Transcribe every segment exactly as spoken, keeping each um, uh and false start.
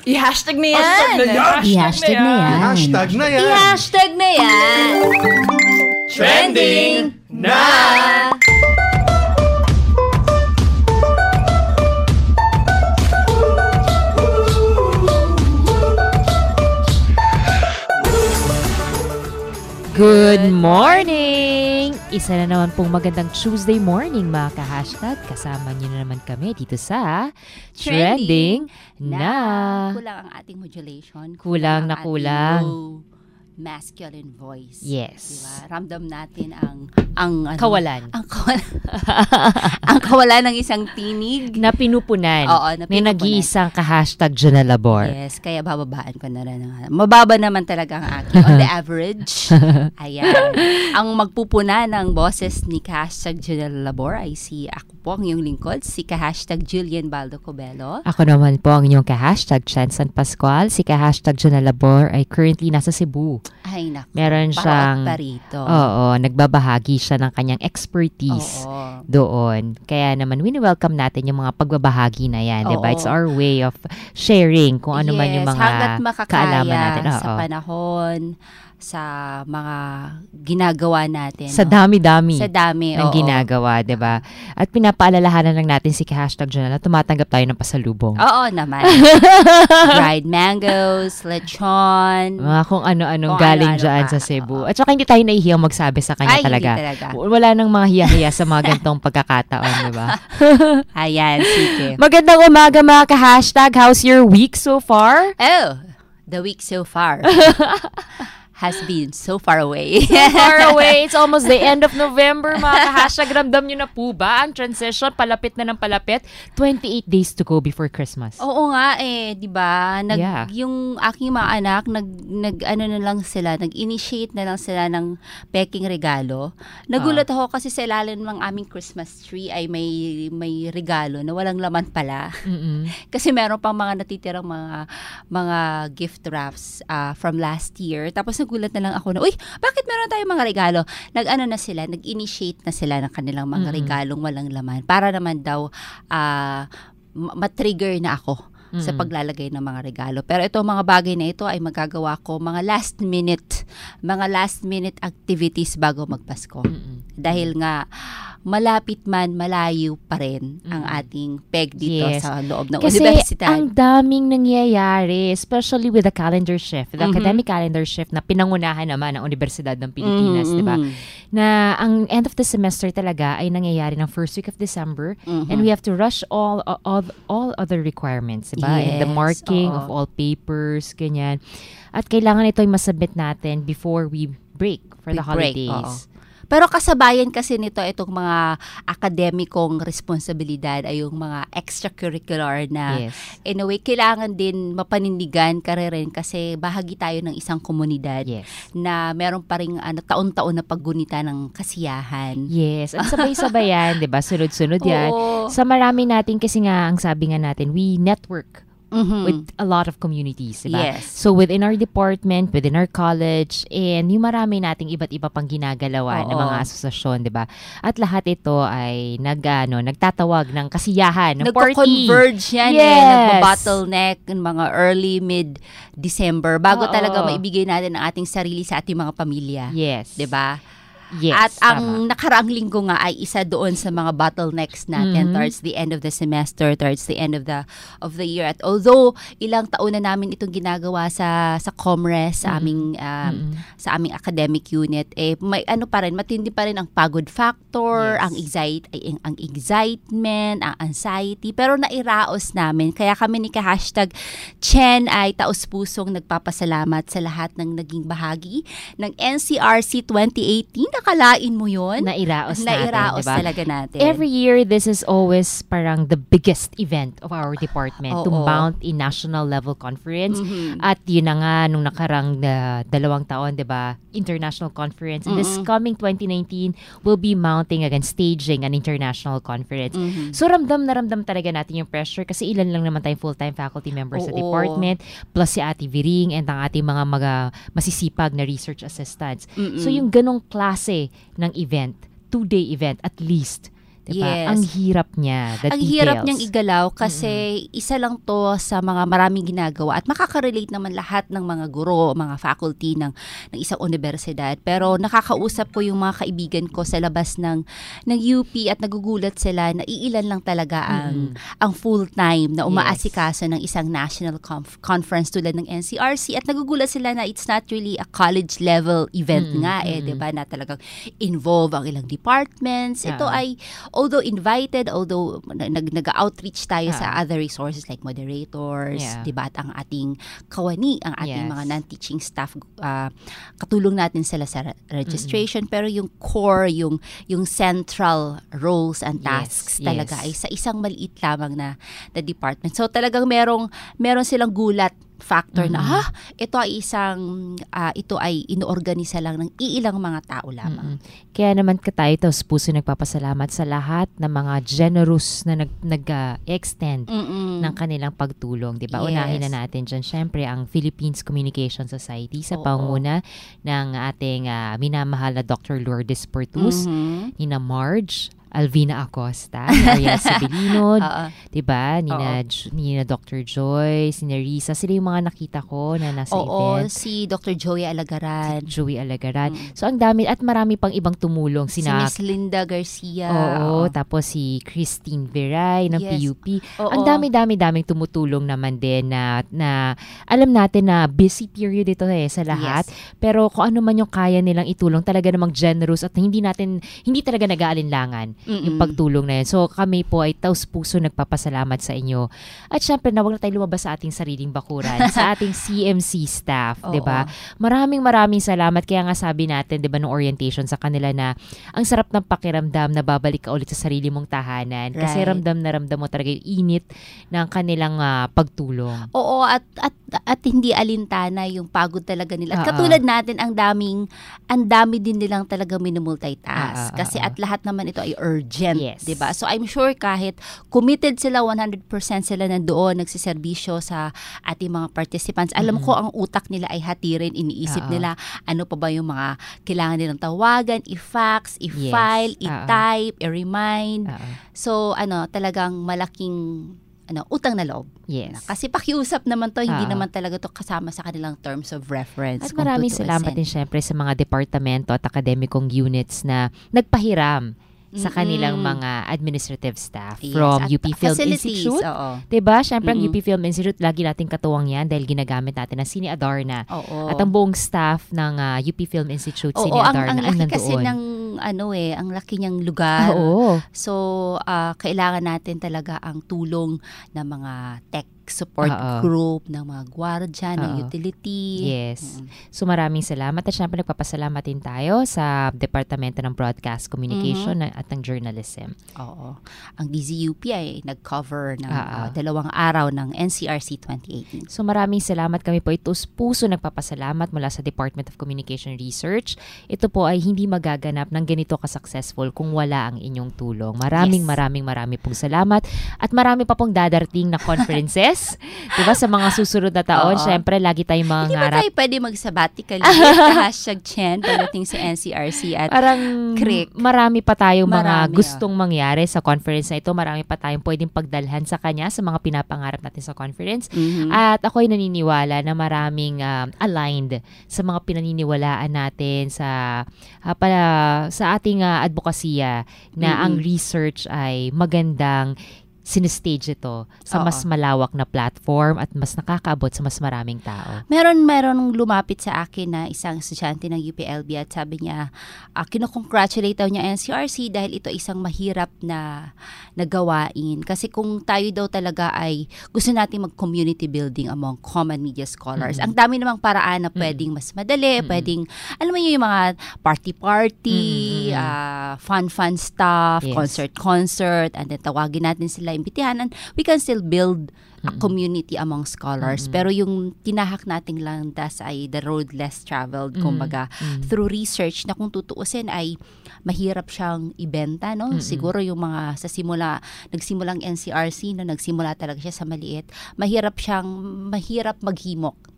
I-hashtag na yan. I-hashtag na yan. I-hashtag na yan. I-hashtag na yan. Trending na! Good morning! Isa na naman pong magandang Tuesday morning mga ka-hashtag. Kasama niyo na naman kami dito sa Trending, Trending na. na. Kulang ang ating modulation. Kulang, kulang na kulang. Masculine voice. Yes. Diba? Ramdam natin ang ang ano, kawalan. Ang kawalan. ang kawalan ng isang tinig na pinupunan. Oo, na pinupunan. May nag-iisang ka-hashtag Jonah Labor. Yes, kaya bababaan ko na rin. Mababa naman talaga ang aking on the average. Ayan. Ang magpupuna ng boses ni ka-hashtag Jonah Labor ay si ako po ang iyong lingkod, si ka-hashtag Jillian Baldo Cobelo. Ako naman po ang inyong ka-hashtag Chansan Pascual. Si ka-hashtag Jonah Labor ay currently nasa Cebu. Ay, naku. Meron siyang, pa rito. Oo, nagbabahagi siya ng kanyang expertise oo. Doon. Kaya naman, wini-welcome natin yung mga pagbabahagi na yan. Diba? It's our way of sharing kung ano yes, man yung mga kaalaman natin. Oo. Sa panahon, sa mga ginagawa natin. Sa no? dami-dami. Sa dami, ng oo. ginagawa, diba? At pinapaalalahanan lang natin si ka-hashtag Jonah na tumatanggap tayo ng pasalubong. Oo naman. Dried mangoes, lechon. Mga kung ano-anong kung galing ano-ano dyan pa. sa Cebu. Oo. At saka hindi tayo naihiyang magsabi sa kanya Ay, talaga. hindi talaga. Wala nang mga hiya-hiya sa mga gantong pagkakataon, diba? Ayan, sige. Magandang umaga mga ka-hashtag. How's your week so far? Oh, the week so far has been so far away. So far away. It's almost the end of November, mga ka-hashtag. Ramdam nyo na po ba ang transition? Palapit na ng palapit. twenty-eight days to go before Christmas. Oo nga eh, 'di ba? Nag Yeah. yung aking mga anak nag nag ano na lang sila, nag-initiate na lang sila ng peking regalo. Nagulat Uh. ako kasi sa ilalim ng aming Christmas tree ay may may regalo na walang laman pala. Mm-mm. Kasi meron pang mga natitirang mga mga gift wraps uh, from last year. Tapos nagulat na lang ako na, uy, bakit meron tayong mga regalo? Nag-ano na sila, nag-initiate na sila ng kanilang mga Mm-mm. regalong walang laman. Para naman daw uh, matrigger na ako Mm-mm. sa paglalagay ng mga regalo. Pero ito, mga bagay na ito ay magagawa ko mga last minute, mga last minute activities bago magpasko. Mm-mm. Dahil nga, malapit man, malayo pa rin ang ating peg dito Yes. sa loob ng Kasi universidad. ang daming nangyayari, especially with the calendar shift, the Mhm. academic calendar shift na pinangunahan naman ng Universidad ng Pilipinas, Mhm, di ba? mhm. Na ang end of the semester talaga ay nangyayari ng first week of December, Mhm. and we have to rush all all all other requirements, di ba? And the Yes, marking oo. of all papers, ganyan. At kailangan ito ay masubmit natin before we break for We the break, holidays. oo. Pero kasabayan kasi nito itong mga akademikong responsibilidad ay yung mga extracurricular na Yes. in a way kailangan din mapanindigan ka rin kasi bahagi tayo ng isang komunidad Yes. na meron pa ring ano, taon-taon na paggunita ng kasiyahan. Yes. At sabay-sabay yan, di ba? Sunod-sunod yan. Oo. Sa marami natin kasi nga, ang sabi nga natin, we network Mhm. with a lot of communities, diba? Yes. So within our department, within our college, and yung marami nating iba't iba pang ginagalawan Oo. ng mga asosasyon, diba? At lahat ito ay nag, ano, nagtatawag ng kasiyahan, ng party. Nagko-converge yan eh. Yes. Nagbo-bottleneck ng mga early, mid-December bago Oo. talaga maibigay natin ang ating sarili sa ating mga pamilya. Yes. 'Di ba? Yes. At ang tama. nakaraang linggo nga ay isa doon sa mga bottlenecks natin Mhm. towards the end of the semester, towards the end of the of the year. At although ilang taon na namin itong ginagawa sa sa Comres, sa Mhm. aming um, Mm-mm. sa aming academic unit, eh may ano pa rin, matindi pa rin ang pagod factor, Yes. ang anxiety, ang, ang excitement, ang anxiety, pero nairaos namin. Kaya kami ni ka-hashtag Chen ay taos-pusong nagpapasalamat sa lahat ng naging bahagi ng N C R C twenty eighteen. Nakalain mo yun? Nairaos natin, Nairaos diba? talaga natin. Every year, this is always parang the biggest event of our department to Oo. mount a national level conference. Mhm. At yun na nga, nung nakarang na dalawang taon, di ba, international conference. And this Mm-mm. coming twenty nineteen, we'll be mounting again, staging an international conference. Mhm. So, ramdam na ramdam talaga natin yung pressure kasi ilan lang naman tayong full-time faculty members sa Oo. department, plus si Ate Viring and ang ating mga mga masisipag na research assistants. Mm-mm. So, yung ganong klase ng event, two-day event at least, Diba? Yes. Ang hirap niya, the Ang details. hirap niyang igalaw kasi mm-hmm. isa lang to sa mga maraming ginagawa at makaka-relate naman lahat ng mga guro, mga faculty ng, ng isang universidad. Pero nakakausap ko yung mga kaibigan ko sa labas ng, ng U P at nagugulat sila na iilan lang talaga ang, mm-hmm. ang full-time na umaasikaso yes. ng isang national conf- conference tulad ng N C R C at nagugulat sila na it's not really a college level event mm-hmm. nga eh, diba? Na talagang involve ang ilang departments. Yeah. Ito ay although invited, although nag, nag-outreach tayo yeah. sa other resources like moderators, yeah. diba? At ang ating kawani, ang ating yes. mga non-teaching staff, uh, katulong natin sila sa re- registration. Mm-hmm. Pero yung core, yung, yung central roles and tasks yes. talaga yes. ay sa isang maliit lamang na, na department. So talagang merong, meron silang gulat factor mm-hmm. na ha ito ay isang uh, ito ay inoorganisa lang ng iilang mga tao lamang. Mm-hmm. Kaya naman ka tayo taos puso nagpapasalamat sa lahat ng mga generous na nag nag-extend uh, ng kanilang pagtulong, 'di ba? Yes. Unahin na natin diyan syempre ang Philippines Communication Society sa panguna ng ating uh, minamahal na Doctor Lourdes Portus, mm-hmm. ni na Marge Alvina Acosta, ni Ariel Sibilino, diba? Ni na, ni na Doctor Joy, si Nerissa, sila yung mga nakita ko na nasa Oo, event. si Doctor Joey Alagaran. Si Joey Alagaran. Mm. So, ang dami, at marami pang ibang tumulong. Sina, si Miss Linda Garcia. Oo, oo, tapos si Christine Veray ng yes. P U P. Oo. Ang dami-dami-daming tumutulong naman din na, na alam natin na busy period ito eh sa lahat. Yes. Pero kung ano man yung kaya nilang itulong, talaga namang generous at hindi natin, hindi talaga nag-aalinlangan Mm-mm. yung pagtulong na yun. So kami po ay taus-puso nagpapasalamat sa inyo. At syempre, na wag na tayo lumabas sa ating sariling bakuran, sa ating C M C staff, 'di ba? Maraming maraming salamat. Kaya nga sabi natin, 'di ba, no orientation sa kanila na ang sarap ng pakiramdam na babalik ka ulit sa sarili mong tahanan. Right. Kasi ramdam na ramdam mo talaga yung init ng kanilang uh, pagtulong. Oo, at at at hindi alintana yung pagod talaga nila. At uh-uh. katulad natin, ang daming ang dami din nilang talaga minumultitask. Uh-uh. Kasi at lahat naman ito ay urgent, yes. 'di ba? So I'm sure kahit committed sila one hundred percent sila nandoon nagsiserbisyo sa ating mga participants. Alam mm-hmm. ko ang utak nila ay hatirin, iniisip uh-uh. nila ano pa ba yung mga kailangan nilang tawagan, i-fax, i-file, yes. i-type, uh-uh. i-remind. Uh-uh. So ano, talagang malaking ano, utang na loob. Yes. Kasi pakiusap naman to, hindi uh, naman talaga to kasama sa kanilang terms of reference. At maraming salamat din syempre sa mga departamento at akademikong units na nagpahiram sa kanilang mm-hmm. mga administrative staff yes, from U P Film Institute. Oo. Diba? Siyempre, mm-hmm. ang U P Film Institute, lagi nating katuwang yan dahil ginagamit natin ang Cine Adarna. Oo. At ang buong staff ng uh, U P Film Institute, Cine Adarna, ang, ang laki kasi ng, ano eh, ang laki niyang lugar. Oo. So, uh, kailangan natin talaga ang tulong ng mga tech support Uh-oh. group, ng mga gwardiya, ng utility. Yes. Mm. So maraming salamat. At syempre nagpapasalamat din tayo sa Departamento ng Broadcast Communication mm-hmm. at ng Journalism. Oo. Ang D Z U P ay nag-cover ng uh, dalawang araw ng N C R C twenty eighteen. So maraming salamat. Kami po ito puso nagpapasalamat mula sa Department of Communication Research. Ito po ay hindi magaganap ng ganito ka-successful kung wala ang inyong tulong. Maraming yes. maraming maraming pong salamat. At marami pa pong dadarating na conferences. Diba, sa mga susunod na taon, syempre, lagi tayong mga hindi ngarap. Hindi ba tayo pwede mag-sabbatical leave? Hashtag Chen, pagdating sa N C R C at parang Crick. Marami pa tayong mga marami, gustong oh. mangyari sa conference na ito. Marami pa tayong pwedeng pagdalhan sa kanya sa mga pinapangarap natin sa conference. Mm-hmm. At ako'y naniniwala na maraming um, aligned sa mga pinaniniwalaan natin sa uh, para, sa ating uh, advokasya na mm-hmm. ang research ay magandang sinestage ito sa Oo. mas malawak na platform at mas nakakaabot sa mas maraming tao. Meron meron lumapit sa akin na isang estudyante ng U P L B at sabi niya, uh, kino-congratulate daw niya N C R C dahil ito isang mahirap na nagawain. Kasi kung tayo daw talaga ay gusto natin mag-community building among common media scholars, mm-hmm. ang dami namang paraan na pwedeng mas madali, mm-hmm. pwedeng, alam mo yung mga party-party, mm-hmm. uh, fun-fun stuff, yes. concert-concert, and then tawagin natin sila imbitihan, and we can still build a community among scholars. Mm-hmm. Pero yung tinahak nating landas ay the road less traveled, mm-hmm. kumbaga, mm-hmm. through research na kung tutuusin ay mahirap siyang ibenta, no? Mm-hmm. Siguro yung mga sa simula, nagsimulang N C R C, no, nagsimula talaga siya sa maliit, mahirap siyang, mahirap maghimok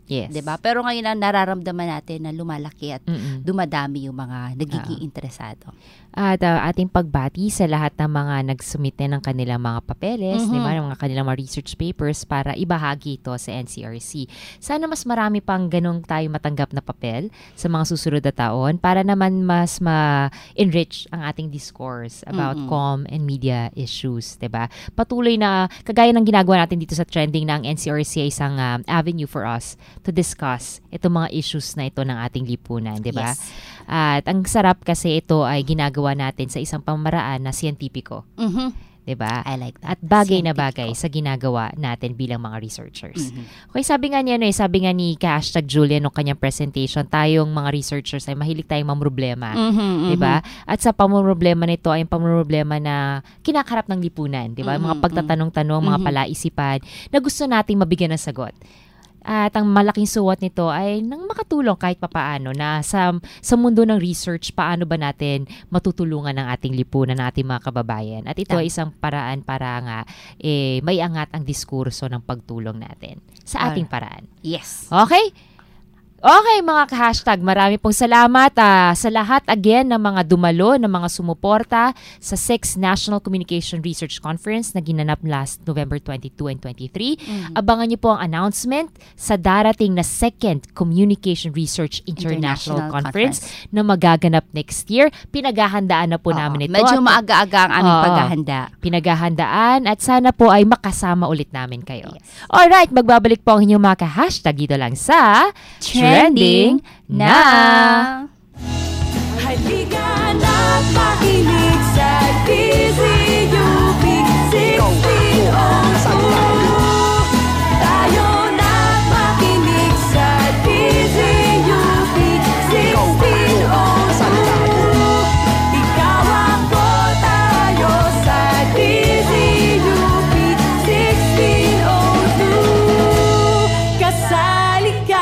Yes. 'Di ba? Pero ngayon ang nararamdaman natin na lumalaki at Mm-mm. dumadami yung mga nagiging interesado. At uh, ating pagbati sa lahat ng mga nagsumite ng kanilang mga papeles, Mhm. di ba, ng mga kanilang mga research papers para ibahagi ito sa N C R C. Sana mas marami pang ganun tayo matanggap na papel sa mga susunod na taon para naman mas ma-enrich ang ating discourse about Mhm. comm and media issues, di ba? Patuloy na, kagaya ng ginagawa natin dito sa trending ng N C R C ay isang um, avenue for us to discuss itong mga issues na ito ng ating lipunan, di ba? Yes. At ang sarap kasi ito ay ginagawa natin sa isang pamaraan na siyentipiko, Mhm. 'di ba? I like that. At bagay na Scientific. bagay sa ginagawa natin bilang mga researchers. Mhm. Okay, sabi nga niya, no, eh, sabi nga ni Hashtag Julia nung kanyang presentation, tayong mga researchers ay mahilig tayong mamroblema. Mhm, 'Di ba? At sa pamroblema nito ay pamroblema na kinakarap ng lipunan, 'di ba? Mhm, Mga pagtatanong-tanong, mga mhm. palaisipan na gusto nating mabigyan ng sagot. At ang malaking suwat nito ay nang makatulong kahit papaano na sa, sa mundo ng research, paano ba natin matutulungan ang ating lipunan, ng ating mga kababayan. At ito Tama. ay isang paraan para nga eh, may angat ang diskurso ng pagtulong natin sa ating paraan. Yes. Okay? Okay, mga ka-hashtag, marami pong salamat ah, sa lahat again ng mga dumalo, ng mga sumuporta sa sixth National Communication Research Conference na ginanap last November twenty-two and twenty-three. Mhm. Abangan niyo po ang announcement sa darating na second Communication Research International, International Conference, na magaganap next year. Pinaghahandaan na po Oo. namin ito. Medyo At maaga-aga ang aming Oo. paghahanda. pinaghahandaan at sana po ay makasama ulit namin kayo. Yes. Alright, magbabalik po ang inyong mga ka-hashtag dito lang sa Trending na! Halika na't makinig sa D Z U P sixteen oh two. Tayo na't makinig sa D Z U P sixteen oh two. Ikaw ako, tayo sa D Z U P sixteen oh two. Kasali ka.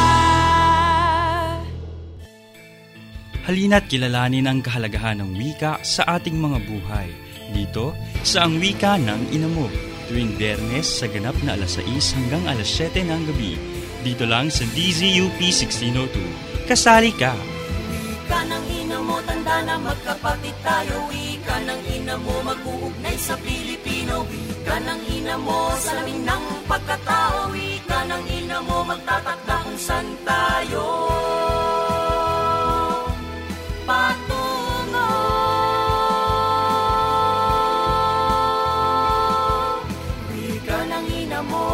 Halina't kilalanin ang kahalagahan ng wika sa ating mga buhay. Dito sa Ang Wika ng Ina Mo, tuwing Biyernes sa ganap na alas sais hanggang alas siyete ng gabi. Dito lang sa D Z U P sixteen oh two. Kasali ka! Wika ng ina mo, tanda na magkapatid tayo. Wika ng ina mo, mag-uugnay sa Pilipino. Wika ng ina mo, salamin ng pagkatao. Wika ng ina mo, magtatakda kung saan tayo patungo. Wika ng ina mo.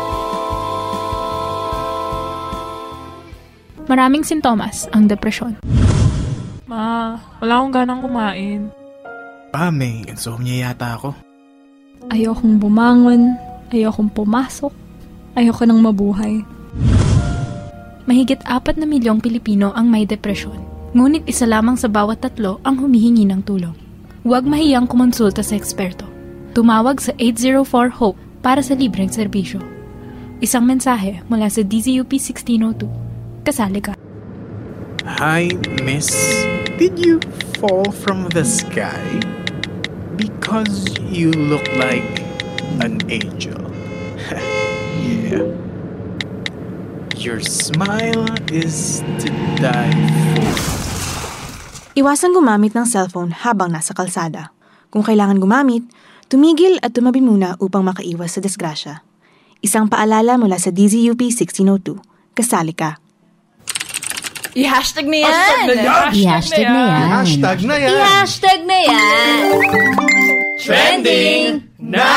Maraming sintomas ang depresyon. Ma, wala akong ganang kumain. Pa, may insomnia yata ako. Ayokong bumangon, ayokong pumasok, ayoko nang mabuhay. Mahigit apat na milyong Pilipino ang may depresyon. Ngunit isa lamang sa bawat tatlo ang humihingi ng tulong. Huwag mahiyang kumonsulta sa eksperto. Tumawag sa eight zero four HOPE para sa libreng serbisyo. Isang mensahe mula sa D Z U P sixteen oh two. Kasali ka. Hi, miss. Did you fall from the sky? Because you look like an angel. Yeah. Your smile is to die for. Iwasang gumamit ng cellphone habang nasa kalsada. Kung kailangan gumamit, tumigil at tumabi muna upang makaiwas sa disgrasya. Isang paalala mula sa D Z U P sixteen oh two. Kasali ka. I-hashtag na yan! I-hashtag na yan. Hashtag na yan. I-hashtag na yan! Trending na!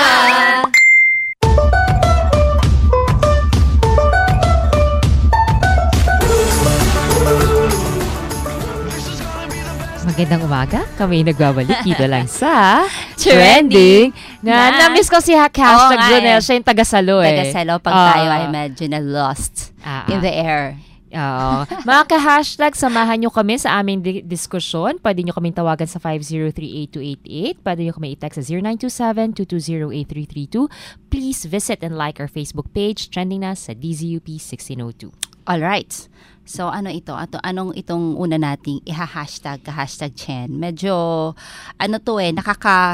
Magandang umaga. Kami nagbabalik dito lang sa Trending na. na. Na-miss ko si ha- Oo hashtag nga Junel. eh. Siya yung taga-salo eh. Taga-salo pag Oo. tayo ay medyo na lost Ah, in ah. the air. Oo. Mga ka-hashtag, samahan nyo kami sa aming di- diskusyon. Pwede nyo kaming tawagan sa five zero three eight two eight eight. Pwede nyo kami i-text sa zero nine two seven two two zero eight three three two. Please visit and like our Facebook page, trending na sa D Z U P sixteen oh two. All right. So ano ito? Ato anong itong una nating iha-hashtag ka hashtag Chen? Medyo ano to eh nakaka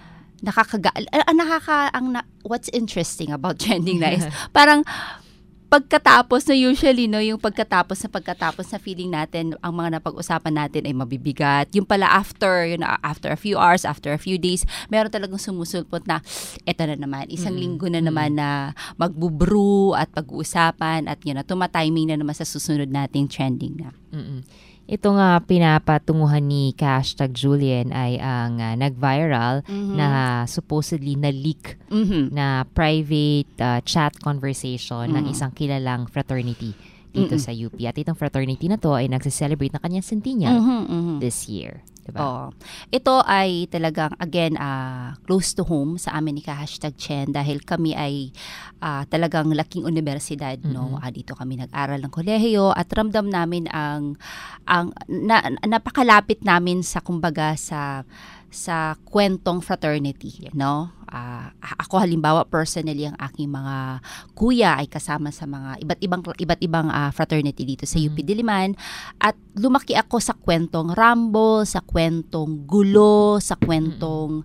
nakakaga ah, nakaka ang na, what's interesting about trending na is parang pagkatapos na usually, no, yung pagkatapos na pagkatapos na feeling natin, ang mga napag-usapan natin ay mabibigat. Yung pala after, you know, after a few hours, after a few days, meron talagang sumusulpot na, eto na naman, isang mm. linggo na naman na magbubrew at pag-uusapan at yun na, tumatiming na naman sa susunod nating trending na. Mm-mm. Ito nga pinapatunguhan ni Hashtag Julian ay ang uh, nag-viral mm-hmm. na supposedly na-leak mm-hmm. na private uh, chat conversation mm-hmm. ng isang kilalang fraternity dito mm-hmm. sa U P. At itong fraternity na to ay nagse-celebrate na kanyang centennial mm-hmm. Mm-hmm. this year. Diba? Oh. Ito ay talagang, again, uh, close to home sa amin ni Hashtag Chen dahil kami ay uh, talagang laking universidad. Mm-hmm. No? Uh, dito kami nag-aral ng kolehiyo at ramdam namin ang, ang na, napakalapit namin sa, kumbaga, sa sa kwentong fraternity, no? Uh, ako halimbawa personally ang aking mga kuya ay kasama sa mga iba't ibang iba't ibang uh, fraternity dito sa U P Diliman at lumaki ako sa kwentong rumble, sa kwentong gulo, sa kwentong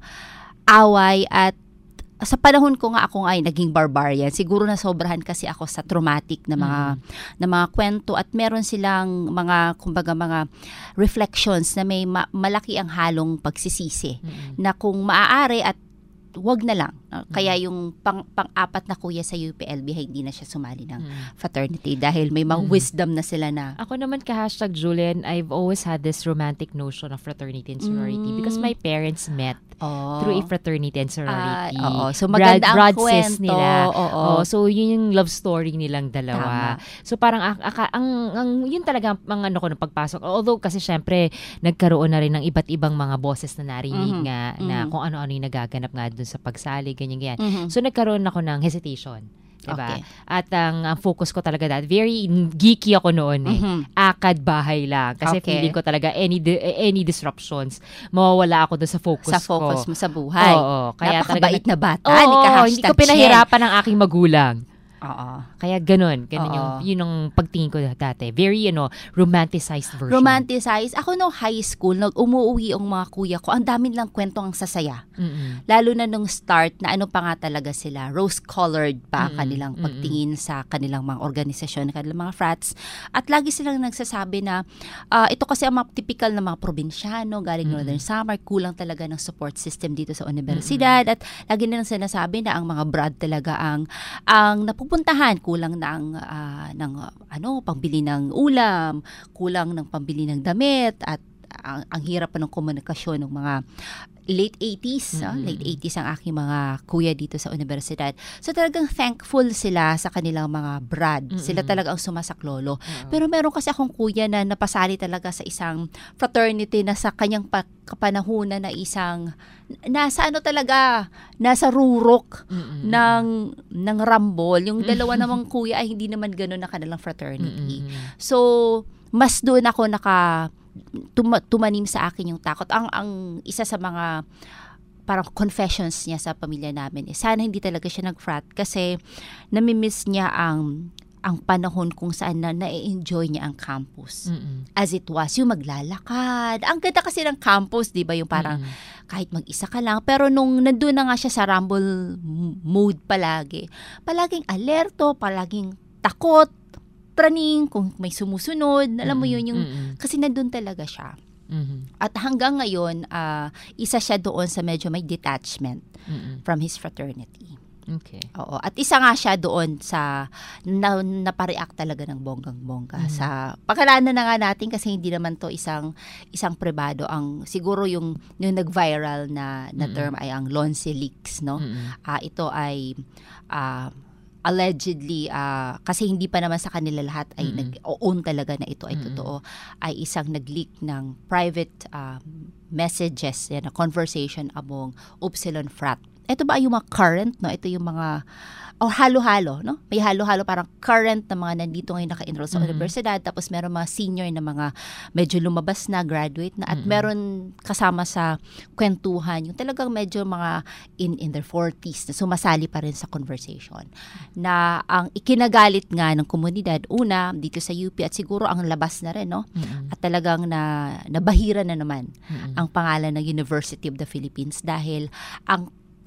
away at sa panahon ko nga ako ay naging barbarian. Siguro na sobrahan kasi ako sa traumatic na mga mm. na mga kwento at meron silang mga kumbaga mga reflections na may ma- malaki ang halong pagsisisi mm. na kung maaari at wag na lang. Kaya yung pang, pang-apat na kuya sa U P L B hindi na siya sumali ng mm. fraternity dahil may mga mm. wisdom na sila na. Ako naman ka Hashtag Julian, I've always had this romantic notion of fraternity and sorority mm. because my parents met oh. through a fraternity and sorority. Uh, oo. So maganda Brad, ang kwento. Nila. Oo. Oh, so yun yung love story nilang dalawa. Tama. So parang aka, ang, ang yun talaga ang ano ko ng pagpasok. Although kasi syempre nagkaroon na rin ng iba't ibang mga boses na narinig mm-hmm. nga na mm-hmm. kung ano-ano yung nagaganap nga dun sa pagsali, ganyan-ganyan. Mm-hmm. So nagkaroon ako ng hesitation. Diba? Okay. At ang, ang focus ko talaga dahil very geeky ako noon eh. Mm-hmm. Akad bahay lang. Kasi okay. feeling ko talaga any any disruptions, mawawala ako doon sa focus ko. Sa focus ko. Mo sa buhay. Oo. Kaya napakabait na bata. Oo, ni hindi ko pinahirapan ng aking magulang. Oo. Kaya ganun. Ganun yung, yun ang pagtingin ko dati. Very, you know, romanticized version. Romanticized. Ako no high school, nag umuwi ang mga kuya ko. Ang dami lang kwentong ang sasaya. Mm-mm. Lalo na nung start na ano pa nga talaga sila. Rose-colored pa ang kanilang Mm-mm. pagtingin sa kanilang mga organisasyon, kanilang mga frats. At lagi silang nagsasabi na uh, ito kasi ang mga typical na mga probinsyano, galing Mm-mm. Northern Samar, kulang talaga ng support system dito sa universidad. Mm-mm. At lagi nilang sinasabi na ang mga brad talaga ang ang napupuntahan, kulang ng uh, ng uh, ano pambili ng ulam, kulang ng pambili ng damit at ang, ang hirap pa ng komunikasyon ng mga late eighties, mm-hmm. uh, late eighties ang aking mga kuya dito sa universidad. So talagang thankful sila sa kanilang mga brad. Mm-hmm. Sila talaga ang sumasaklolo. Mm-hmm. Pero meron kasi akong kuya na napasali talaga sa isang fraternity na sa kanyang pa- kapanahunan na isang nasa ano talaga, nasa rurok mm-hmm. ng ng rambol. Yung dalawa namang kuya ay hindi naman gano'n na kanilang fraternity. Mm-hmm. So mas doon ako naka Tuma, tumanim sa akin yung takot. Ang ang isa sa mga parang confessions niya sa pamilya namin eh, sana hindi talaga siya nag-frat kasi namimiss niya ang ang panahon kung saan na na-enjoy niya ang campus. Mm-mm. As it was, yung maglalakad. Ang ganda kasi ng campus, di ba? Yung parang mm-mm. kahit mag-isa ka lang. Pero nung nandun na nga siya sa rumble mode palagi, palaging alerto, palaging takot, praning, kung may sumusunod, alam mo yun, yung, mm-hmm. kasi nandun talaga siya. Mm-hmm. At hanggang ngayon, uh, isa siya doon sa medyo may detachment mm-hmm. from his fraternity. Okay. Oo. At isa nga siya doon sa na, napareact talaga ng bonggang-bongga mm-hmm. sa pagkalanan na nga natin kasi hindi naman to isang isang pribado. Ang siguro yung yung nag-viral na na term mm-hmm. ay ang Lonse Leaks, no? Mm-hmm. Uh, ito ay uh, allegedly, uh, kasi hindi pa naman sa kanila lahat ay mm-hmm. nag-own talaga na ito ay mm-hmm. totoo, ay isang nag-leak ng private uh, messages, yan, a conversation among Upsilon Frat. Ito ba yung mga current, no? Ito yung mga, o oh, halo-halo, no? May halo-halo parang current na mga nandito ngayon naka-enroll sa mm-hmm. universidad, tapos meron mga senior na mga medyo lumabas na, graduate na, at mm-hmm. meron kasama sa kwentuhan, yung talagang medyo mga in, in their forties na sumasali pa rin sa conversation. Na ang ikinagalit nga ng komunidad, una, dito sa U P at siguro ang labas na rin, no? Mm-hmm. At talagang na, nabahira na naman mm-hmm. ang pangalan ng University of the Philippines dahil ang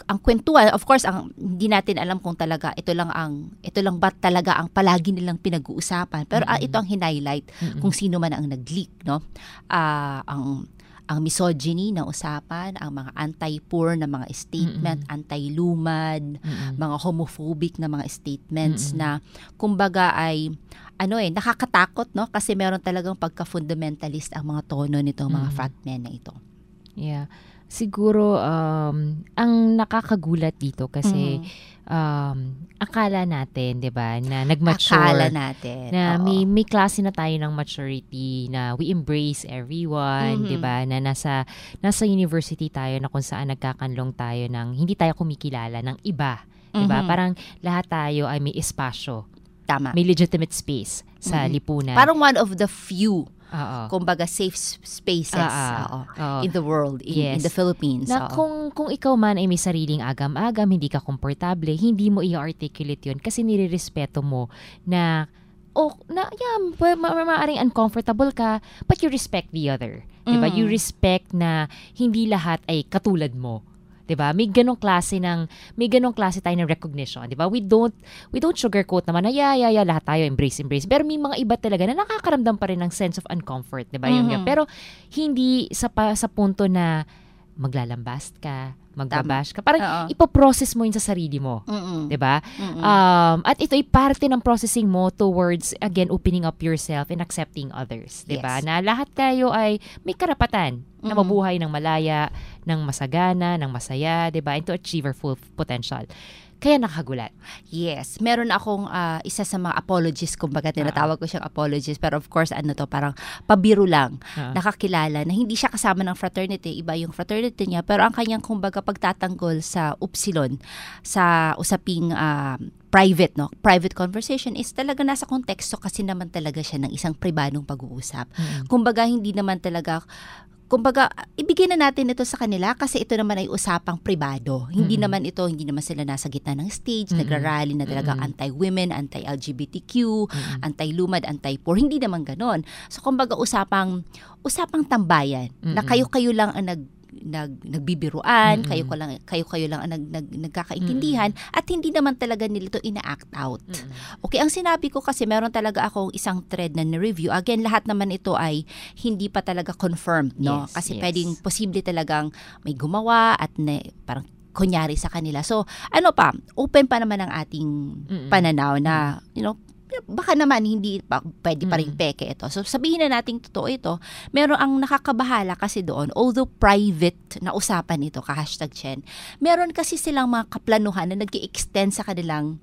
ang kwentuhan, of course, ang hindi natin alam kung talaga ito lang ang ito lang ba talaga ang palagi nilang pinag-uusapan. Pero mm-hmm. ah, ito ang hinighlight mm-hmm. kung sino man ang nag-leak, no? Ah, ang ang misogyny na usapan, ang mga anti-poor na mga statement, mm-hmm. anti-lumad, mm-hmm. mga homophobic na mga statements mm-hmm. na kumbaga ay ano eh, nakakatakot, no? Kasi meron talagang pagka-fundamentalist ang mga tono nitong mga mm-hmm. frontmen na ito. Yeah. Siguro, um, ang nakakagulat dito kasi mm-hmm. um, akala natin, di ba, na nag-mature. Akala natin. Na Oo. may, may klase na tayo ng maturity, na we embrace everyone, mm-hmm. di ba, na nasa, nasa university tayo na kung saan nagkakanlong tayo ng, hindi tayo kumikilala ng iba. Di ba? Mm-hmm. Parang lahat tayo ay may espasyo. Tama. May legitimate space sa mm-hmm. lipunan. Parang one of the few Uh-oh. kumbaga safe spaces Uh-oh. Uh-oh. in the world, in, yes. in the Philippines. Na Uh-oh. kung kung ikaw man ay may sariling agam-agam, hindi ka komportable, hindi mo i-articulate yun kasi nirerespeto mo na oh, na yeah, ma- ma- maaaring uncomfortable ka, but you respect the other. Mm. Diba? You respect na hindi lahat ay katulad mo. 'Di ba? May ganong klase ng may ganong klase tayo ng recognition, 'di ba? We don't we don't sugarcoat naman na yeah, yeah, yeah, lahat tayo embrace embrace. Pero may mga iba talaga na nakakaramdam pa rin ng sense of uncomfort, 'di ba? Mm-hmm. Yung pero hindi sa pa, sa punto na maglalambast ka, magbabash ka. Parang Uh-oh. ipoprocess mo yun sa sarili mo. Mm-mm. 'Di ba? Um, at ito ay parte ng processing mo towards, again, opening up yourself and accepting others. 'Di ba? Yes. Na lahat tayo ay may karapatan Mm-mm. na mabuhay ng malaya, ng masagana, ng masaya, 'di ba? And to achieve our full potential. Kaya nakagulat. Yes. Meron akong uh, isa sa mga apologies, kumbaga tinatawag ko siyang apologies, pero of course, ano to, parang pabiro lang. Uh-huh. Nakakilala na hindi siya kasama ng fraternity, iba yung fraternity niya, pero ang kanyang, kumbaga, pagtatanggol sa Upsilon, sa usaping uh, private, no? Private conversation is talaga nasa konteksto kasi naman talaga siya ng isang pribadong pag-uusap. Mm-hmm. Kumbaga, hindi naman talaga kumbaga, ibigay na natin ito sa kanila kasi ito naman ay usapang pribado. Hindi mm-hmm. naman ito, hindi naman sila nasa gitna ng stage, mm-hmm. nagrarally na talagang mm-hmm. anti-women, anti-L G B T Q, mm-hmm. anti-lumad, anti-poor. Hindi naman ganon. So, kumbaga, usapang, usapang tambayan mm-hmm. na kayo-kayo lang ang nag nag nagbibiruan, mm-hmm. kayo ko lang kayo kayo lang ang nag, nag nagkakaintindihan mm-hmm. at hindi naman talaga nila ito ina-act out. Mm-hmm. Okay, ang sinabi ko kasi meron talaga akong isang thread na review. Again, lahat naman ito ay hindi pa talaga confirmed, no? Yes, kasi yes. pwedeng posible talagang may gumawa at na, parang kunyari sa kanila. So, ano pa, open pa naman ang ating mm-hmm. pananaw na, you know, baka naman hindi pa, pwede pa rin peke ito. So, sabihin na natin totoo ito. Meron ang nakakabahala kasi doon, although private na usapan ito, ka-hashtag Chen, meron kasi silang mga kaplanuhan na nag-i-extend sa kanilang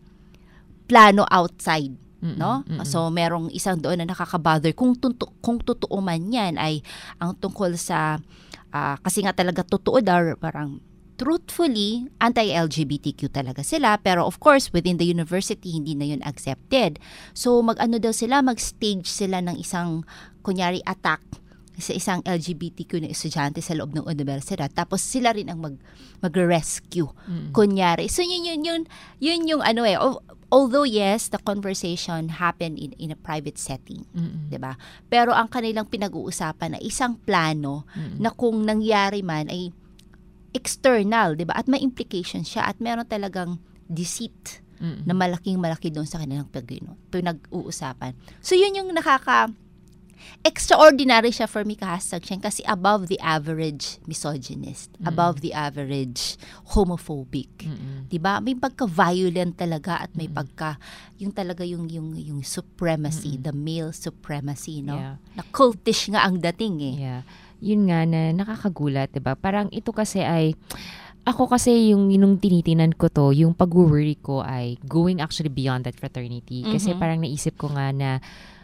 plano outside. Mm-mm, no? Mm-mm. So, merong isang doon na nakakabother. Kung, tunto, kung totoo man yan, ay ang tungkol sa, uh, kasi nga talaga totoo daw, parang, truthfully, anti-L G B T Q talaga sila. Pero of course, within the university, hindi na yun accepted. So, mag-ano daw sila, mag-stage sila ng isang, kunyari, attack sa isang L G B T Q na estudyante sa loob ng universidad. Tapos sila rin ang mag, mag-rescue, mm-hmm. kunyari. So, yun, yun, yun, yun yung ano eh, although yes, the conversation happened in, in a private setting, mm-hmm. diba? Pero ang kanilang pinag-uusapan na isang plano mm-hmm. na kung nangyari man ay external, 'di ba? At may implication siya at meron talagang deceit mm-hmm. na malaking malaki doon sa kanilang pinag-uusapan. So yun yung nakaka extraordinary siya for me, ka-hashtag Chen, kasi above the average misogynist, mm-hmm. above the average homophobic. Mm-hmm. 'Di ba? May pagka-violent talaga at may mm-hmm. pagka yung talaga yung yung yung supremacy, mm-hmm. the male supremacy, no? Yeah. Na cultish nga ang dating eh. Yeah. Yun nga na nakakagulat, 'di ba? Parang ito kasi ay ako kasi yung nung tinitinan ko to, yung pag-worry ko ay going actually beyond that fraternity. Mm-hmm. Kasi parang naisip ko nga na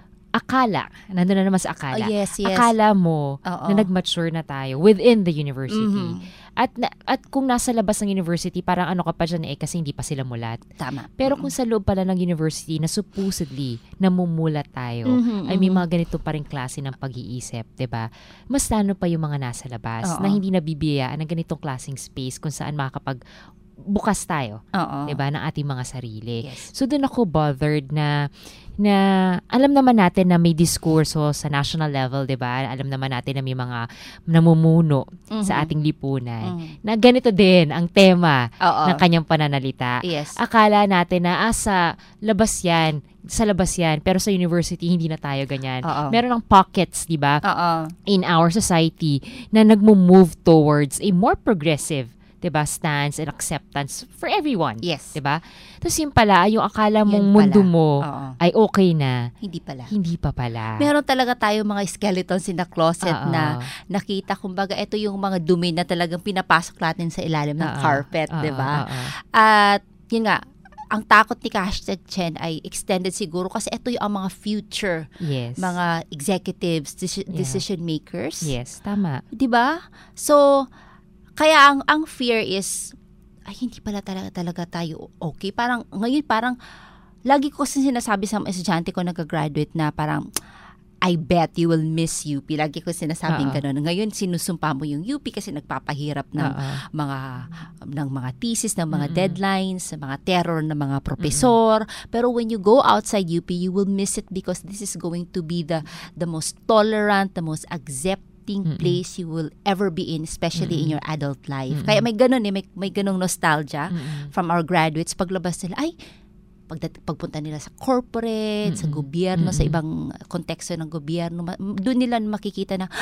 akala, nandun na naman sa akala. Oh, yes, yes. Akala mo Uh-oh. na nag-mature na tayo within the university. Mm-hmm. At na, at kung nasa labas ng university, parang ano ka pa dyan eh, kasi hindi pa sila mulat. Tama. Pero kung sa loob pala ng university na supposedly namumulat tayo, mm-hmm, ay may mga ganito pa rin klase ng pag-iisip, 'di ba? Mas lalo pa yung mga nasa labas Uh-oh. na hindi nabibiyayaan ng ganitong klaseng space kung saan makakapag bukas tayo, 'di ba, ng ating mga sarili. Yes. So doon ako bothered na na alam naman natin na may diskurso sa national level, 'di ba? Alam naman natin na may mga namumuno mm-hmm. sa ating lipunan mm-hmm. na ganito din ang tema Oo. ng kanyang pananalita. Yes. Akala natin na ah, sa labas 'yan, sa labas 'yan, pero sa university hindi na tayo ganyan. Oo. Meron ng pockets, 'di ba? Oo. In our society na nagmo-move towards a more progressive, 'di ba, stance and acceptance for everyone. Yes. 'Di ba? Tapos yung pala, yung akala mong Yun mundo pala. mo Oo. ay okay na. Hindi pala. Hindi pa pala. Meron talaga tayo mga skeletons in the closet Oo. na nakita, kumbaga, ito yung mga dumi na talagang pinapasok natin sa ilalim ng Oo. carpet, Oo. 'di ba? Oo. At yun nga, ang takot ni Hashtag Chen ay extended siguro kasi ito yung ang mga future Yes. mga executives, deci- Yeah. decision makers. Yes, tama. 'Di ba? So, kaya ang ang fear is ay hindi pala talaga talaga tayo okay. Parang ngayon parang lagi ko kasi sinasabi sa mga estudyante ko nag-graduate na parang I bet you will miss U P. Lagi ko sinasabing Uh-oh. gano'n. Ngayon sinusumpa mo yung U P kasi nagpapahirap ng Uh-oh. mga ng mga thesis, ng mga Mm-mm. deadlines, ng mga terror ng mga profesor. Mm-mm. Pero when you go outside U P, you will miss it because this is going to be the the most tolerant, the most accepting Mm-mm. place you will ever be in, especially Mm-mm. in your adult life. Mm-mm. Kaya may ganun eh, may, may ganung nostalgia Mm-mm. from our graduates. Paglabas nila, ay, pagdat- pagpunta nila sa corporate, Mm-mm. sa gobyerno, Mm-mm. sa ibang konteksto ng gobyerno, ma- doon nila makikita na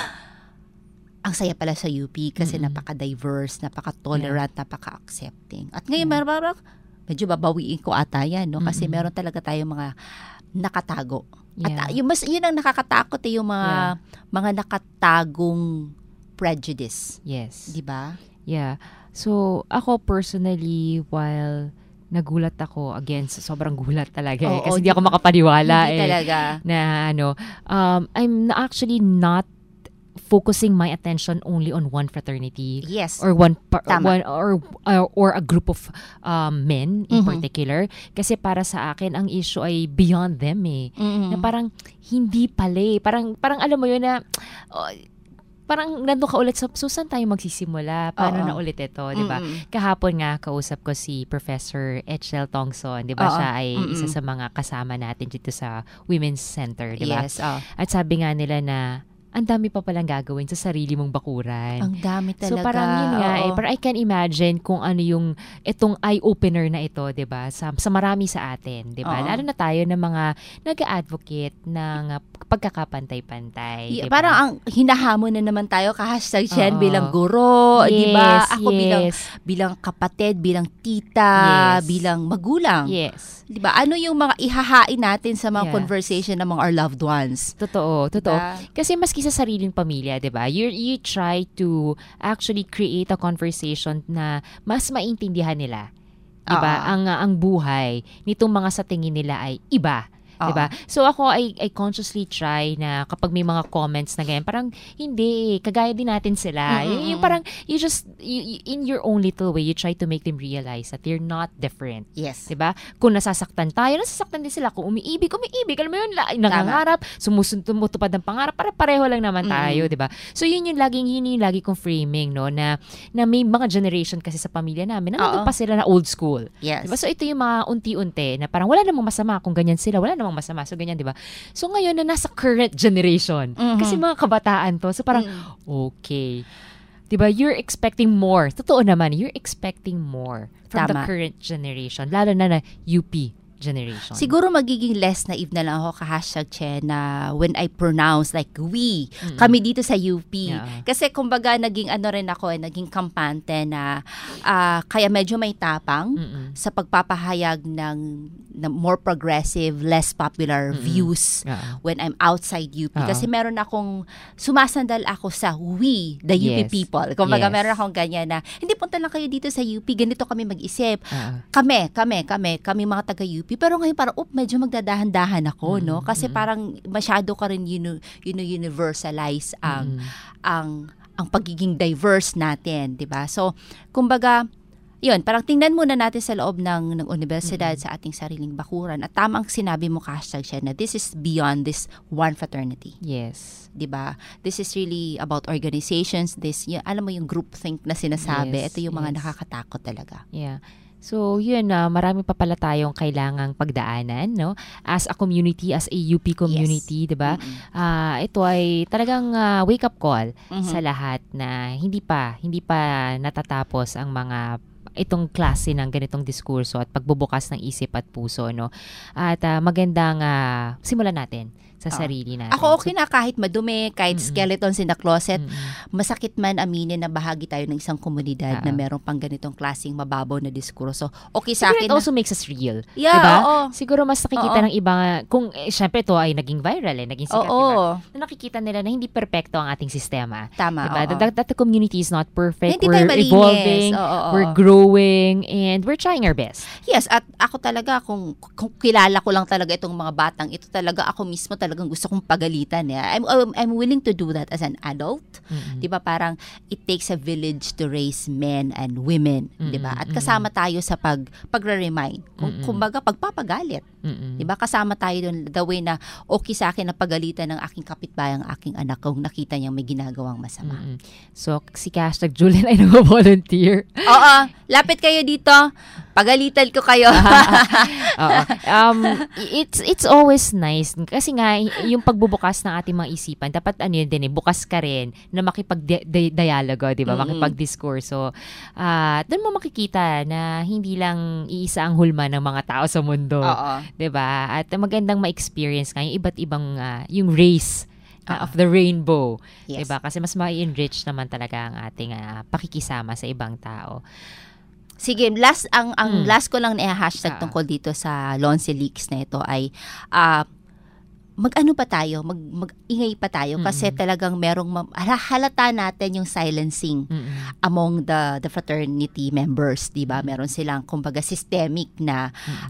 ang saya pala sa U P kasi Mm-mm. napaka-diverse, napaka-tolerant, yeah. napaka-accepting. At ngayon, Yeah. meron parang, medyo babawiin ko ata yan, no? Kasi Mm-mm. meron talaga tayong mga nakatago. Yeah. At uh, yung mas yun ang nakakatakot eh, yung mga Yeah. mga nakatagong prejudice. Yes. 'Di ba? Yeah. So, ako personally, while nagulat ako, again, sobrang gulat talaga eh, Oo, kasi hindi ako diba? makapaniwala Hindi eh. talaga. Na ano, um, I'm actually not focusing my attention only on one fraternity Yes. or one par- Tama. one or, or or a group of um, men in Mhm. particular, kasi para sa akin ang issue ay beyond them eh. Mm-mm. Na parang hindi pala eh. Parang parang alam mo yun na oh, parang nandun ka ulit sa, so saan tayo magsisimula? Paano Oo. na ulit ito, di ba? Mm-mm. Kahapon nga, kausap ko si Professor Echel Tongson, di ba? Oo. Siya ay Mm-mm. isa sa mga kasama natin dito sa Women's Center, di ba? Yes. Oh. At sabi nga nila na ang dami pa palang gagawin sa sarili mong bakuran. Ang dami talaga. So parang yun nga eh, Oo. parang I can imagine kung ano yung itong eye-opener na ito, 'di ba? Sa, sa marami sa atin, 'di ba? Oo. Lalo na tayo ng mga nag-advocate ng uh, pagkakapantay-pantay, 'di ba? Parang ang hinahamon na naman tayo ka-hashtag Chen Oo. bilang guro, Yes, 'di ba? Ako bilang yes. bilang kapatid, bilang tita, Yes. bilang magulang. Yes. 'Di ba? Ano yung mga ihahain natin sa mga Yes. conversation ng mga our loved ones? Totoo, totoo. Diba? Kasi maski sa sariling pamilya, 'di ba? You you try to actually create a conversation na mas maintindihan nila. 'Di ba? Oo. Ang ang buhay nitong mga sa tingin nila ay iba. Oo. Diba? So ako I, I consciously try na kapag may mga comments na ganyan, parang hindi, kagaya din natin sila. Mm-mm. Y- yung parang you just you, you- in your own little way you try to make them realize that they're not different. Yes. 'Di ba? Kung nasasaktan tayo, nasasaktan din sila. Kung umiibig, umiibig. Alam mo yun, la- nangangarap, sumusumutupad ng pangarap, para pareho lang naman tayo, Mm-mm. 'di ba? So yun yung laging yun yung lagi kong framing, no, na na may mga generation kasi sa pamilya namin, na nandun Oo. pa sila na old school. Yes. Diba? So ito yung mga unti-unti na parang wala namang masama kung ganyan sila, wala namang masama. So ganyan, 'di ba? So ngayon na nasa current generation, Mhm. kasi mga kabataan to. So parang Mm. okay. 'Di ba? You're expecting more. Totoo naman, you're expecting more from the Tama. current generation, lalo na na U P generation. Siguro magiging less naive na lang ako ka-hashtag Chen na when I pronounce like we, Mm-mm. kami dito sa U P. Yeah. Kasi kumbaga naging ano rin ako, eh, naging kampante na ah, kaya medyo may tapang Mm-mm. sa pagpapahayag ng, ng more progressive, less popular Mm-mm. views Yeah. when I'm outside U P. Oo. Kasi meron akong, sumasandal ako sa we, the U P Yes. people. Kumbaga Yes. meron akong ganyan na, hindi punta lang kayo dito sa U P, ganito kami mag-isip. Ah. Kami, kami, kami, kami mga taga U P. Pero ngayon parang, up, medyo magdadahan-dahan ako, no? Kasi mm. parang masyado ka rin yun, yun, universalize ang, Mm. ang, ang pagiging diverse natin, di ba? So, kumbaga, yun, parang tingnan muna natin sa loob ng, ng universidad, Mm-hmm. sa ating sariling bakuran. At tamang sinabi mo, hashtag siya, na this is beyond this one fraternity. Yes. 'Di ba? This is really about organizations. This, y- alam mo yung groupthink na sinasabi. Yes, Ito yung mga yes. nakakatakot talaga. Yeah. So, yun, uh, marami pa pala tayong kailangang pagdaanan, no? As a community, as a U P community, Yes. 'di ba? Mm-mm. Ah, ito ay talagang uh, wake-up call Mhm. sa lahat na hindi pa hindi pa natatapos ang mga itong klase ng ganitong diskurso at pagbubukas ng isip at puso, no? At uh, magandang uh, simulan natin sa Ah. sarili natin. Ako okay na kahit madumi, kahit Mm-mm. skeletons in the closet, Mm-mm. masakit man aminin na bahagi tayo ng isang komunidad Oo. na meron pang ganitong klaseng mababaw na diskurso. Okay sa Siguro akin it also makes us real. Yeah, diba? oo. Siguro mas nakikita Oo. ng iba, kung eh, syempre ito ay naging viral, eh, naging sikat, Oo. diba? Na nakikita nila na hindi perpekto ang ating sistema. Tama, Diba? oo. That, that the community is not perfect. Hindi We're tayo malinis. evolving, Oo, oo, we're oo. growing, and we're trying our best. Yes, at ako talaga, kung, kung kilala ko lang talaga itong mga batang, ito talaga ako mismo talagang gusto kong pagalitan. Eh. I'm, I'm, I'm willing to do that as an adult. Mm-mm. Di ba parang it takes a village to raise men and women. Di ba? Mm-mm, At kasama tayo sa pag, pagre-remind. Kung, Mm-mm. kumbaga, pagpapagalit. Mm-mm. Di ba? Kasama tayo dun, the way na okay sa akin na pagalitan ng aking kapitbayang aking anak kung nakita niyang may ginagawang masama. Mm-mm. So, si Hashtag Julian ay nag-volunteer. Oo, lapit kayo dito. Pagalitan ko kayo. Oo. Um, it's it's always nice kasi nga y- yung pagbubukas ng ating mga isipan dapat ano yun din eh bukas ka rin na makipag-dialogo, di ba? Mm-mm. Makipag-diskurso. Ah, doon mo makikita na hindi lang iisa ang hulma ng mga tao sa mundo, Oo. 'di ba? At magandang ma-experience nga yung iba't ibang ah, yung race ah, of the rainbow, Yes. 'di ba? Kasi mas ma-enrich naman talaga ang ating ah, pakikisama sa ibang tao. Sige, last ang ang Mm. last ko lang na hashtag Ah. tungkol dito sa Lonse Leaks na ito ay ah, mag-ano pa tayo, mag, mag-ingay pa tayo kasi Mm-mm. talagang merong ma- hala- halata natin yung silencing Mm-mm. among the the fraternity members, 'di ba? Meron silang kumbaga systemic na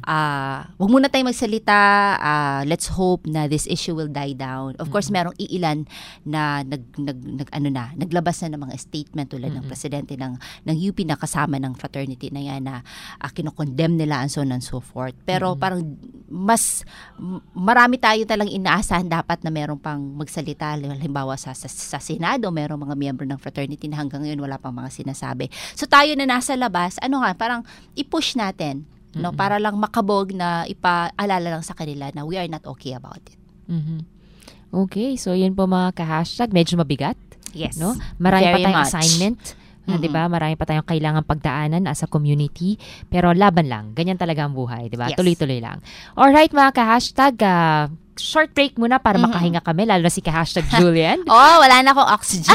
ah wag muna tayong magsalita, ah, let's hope na this issue will die down. Of course, merong iilan na nag nag, nag ano na, naglabas na ng mga statement tulad ng Mm-mm. presidente ng ng U P na kasama ng fraternity na yan na uh, kinokondemn nila and so on and so forth. Pero Mm-mm. parang mas m- marami tayo talang inaasahan dapat na meron pang magsalita. Halimbawa sa, sa, sa Senado, merong mga miyembro ng fraternity na hanggang ngayon wala pang mga sinasabi. So tayo na nasa labas, ano nga, parang i-push natin, no, Mm-mm. para lang makabog na ipaalala lang sa kanila na we are not okay about it. Mhm. Okay, so yun po mga ka-hashtag. Medyo mabigat, Yes. no? Marami pa Very tayong much. assignment. Ah, Mhm. 'di ba? Marami pa tayong kailangan pagdaanan as a community, pero laban lang. Ganyan talaga ang buhay, 'di ba? Yes. Tuloy-tuloy lang. All right, mga ka-hashtag, ah, short break muna para Mhm. makahinga kami, lalo na si ka-hashtag Julian. Oh, wala na akong oxygen.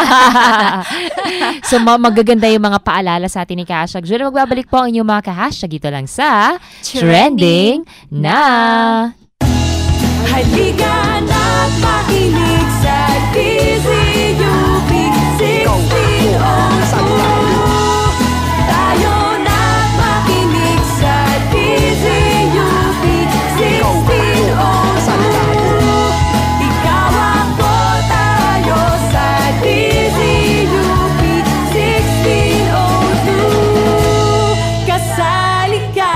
So ma- magaganda yung mga paalala sa atin ni ka-hashtag Julian. Magbabalik po ang inyong mga ka-hashtag dito lang sa Trending na. Halika na't makinig sa D Z U P sixteen oh two. Tayo na't makinig sa D Z U P sixteen oh two. Ikaw ako, tayo sa D Z U P sixteen oh two. Kasali ka.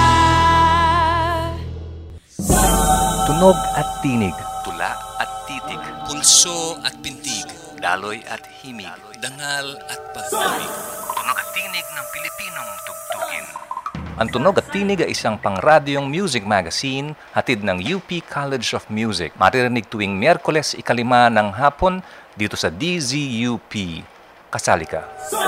Tunog at tinig. Tula at titig. Pulso at pintig. Daloy at himig. Dangal at pag-ibig. Tunog at tinig ng Pilipinong tugtugin. Ang Tunog at Tinig ay isang pangradyong music magazine hatid ng U P College of Music. Maririnig tuwing Miyerkules ikalima ng hapon dito sa D Z U P. Kasali ka.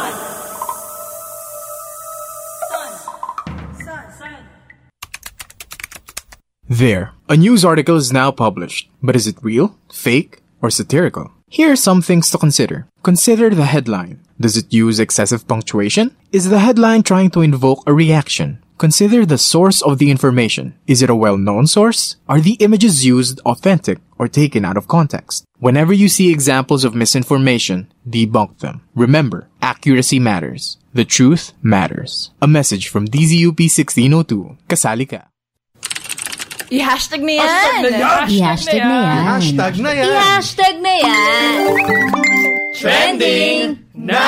There, a news article is now published. But is it real, fake, or satirical? Here are some things to consider. Consider the headline. Does it use excessive punctuation? Is the headline trying to invoke a reaction? Consider the source of the information. Is it a well-known source? Are the images used authentic or taken out of context? Whenever you see examples of misinformation, debunk them. Remember, accuracy matters. The truth matters. A message from D Z U P sixteen oh two. Kasali ka. I-hashtag na yan! I-hashtag na yan. Hashtag na yan. I-hashtag na yan! Trending na!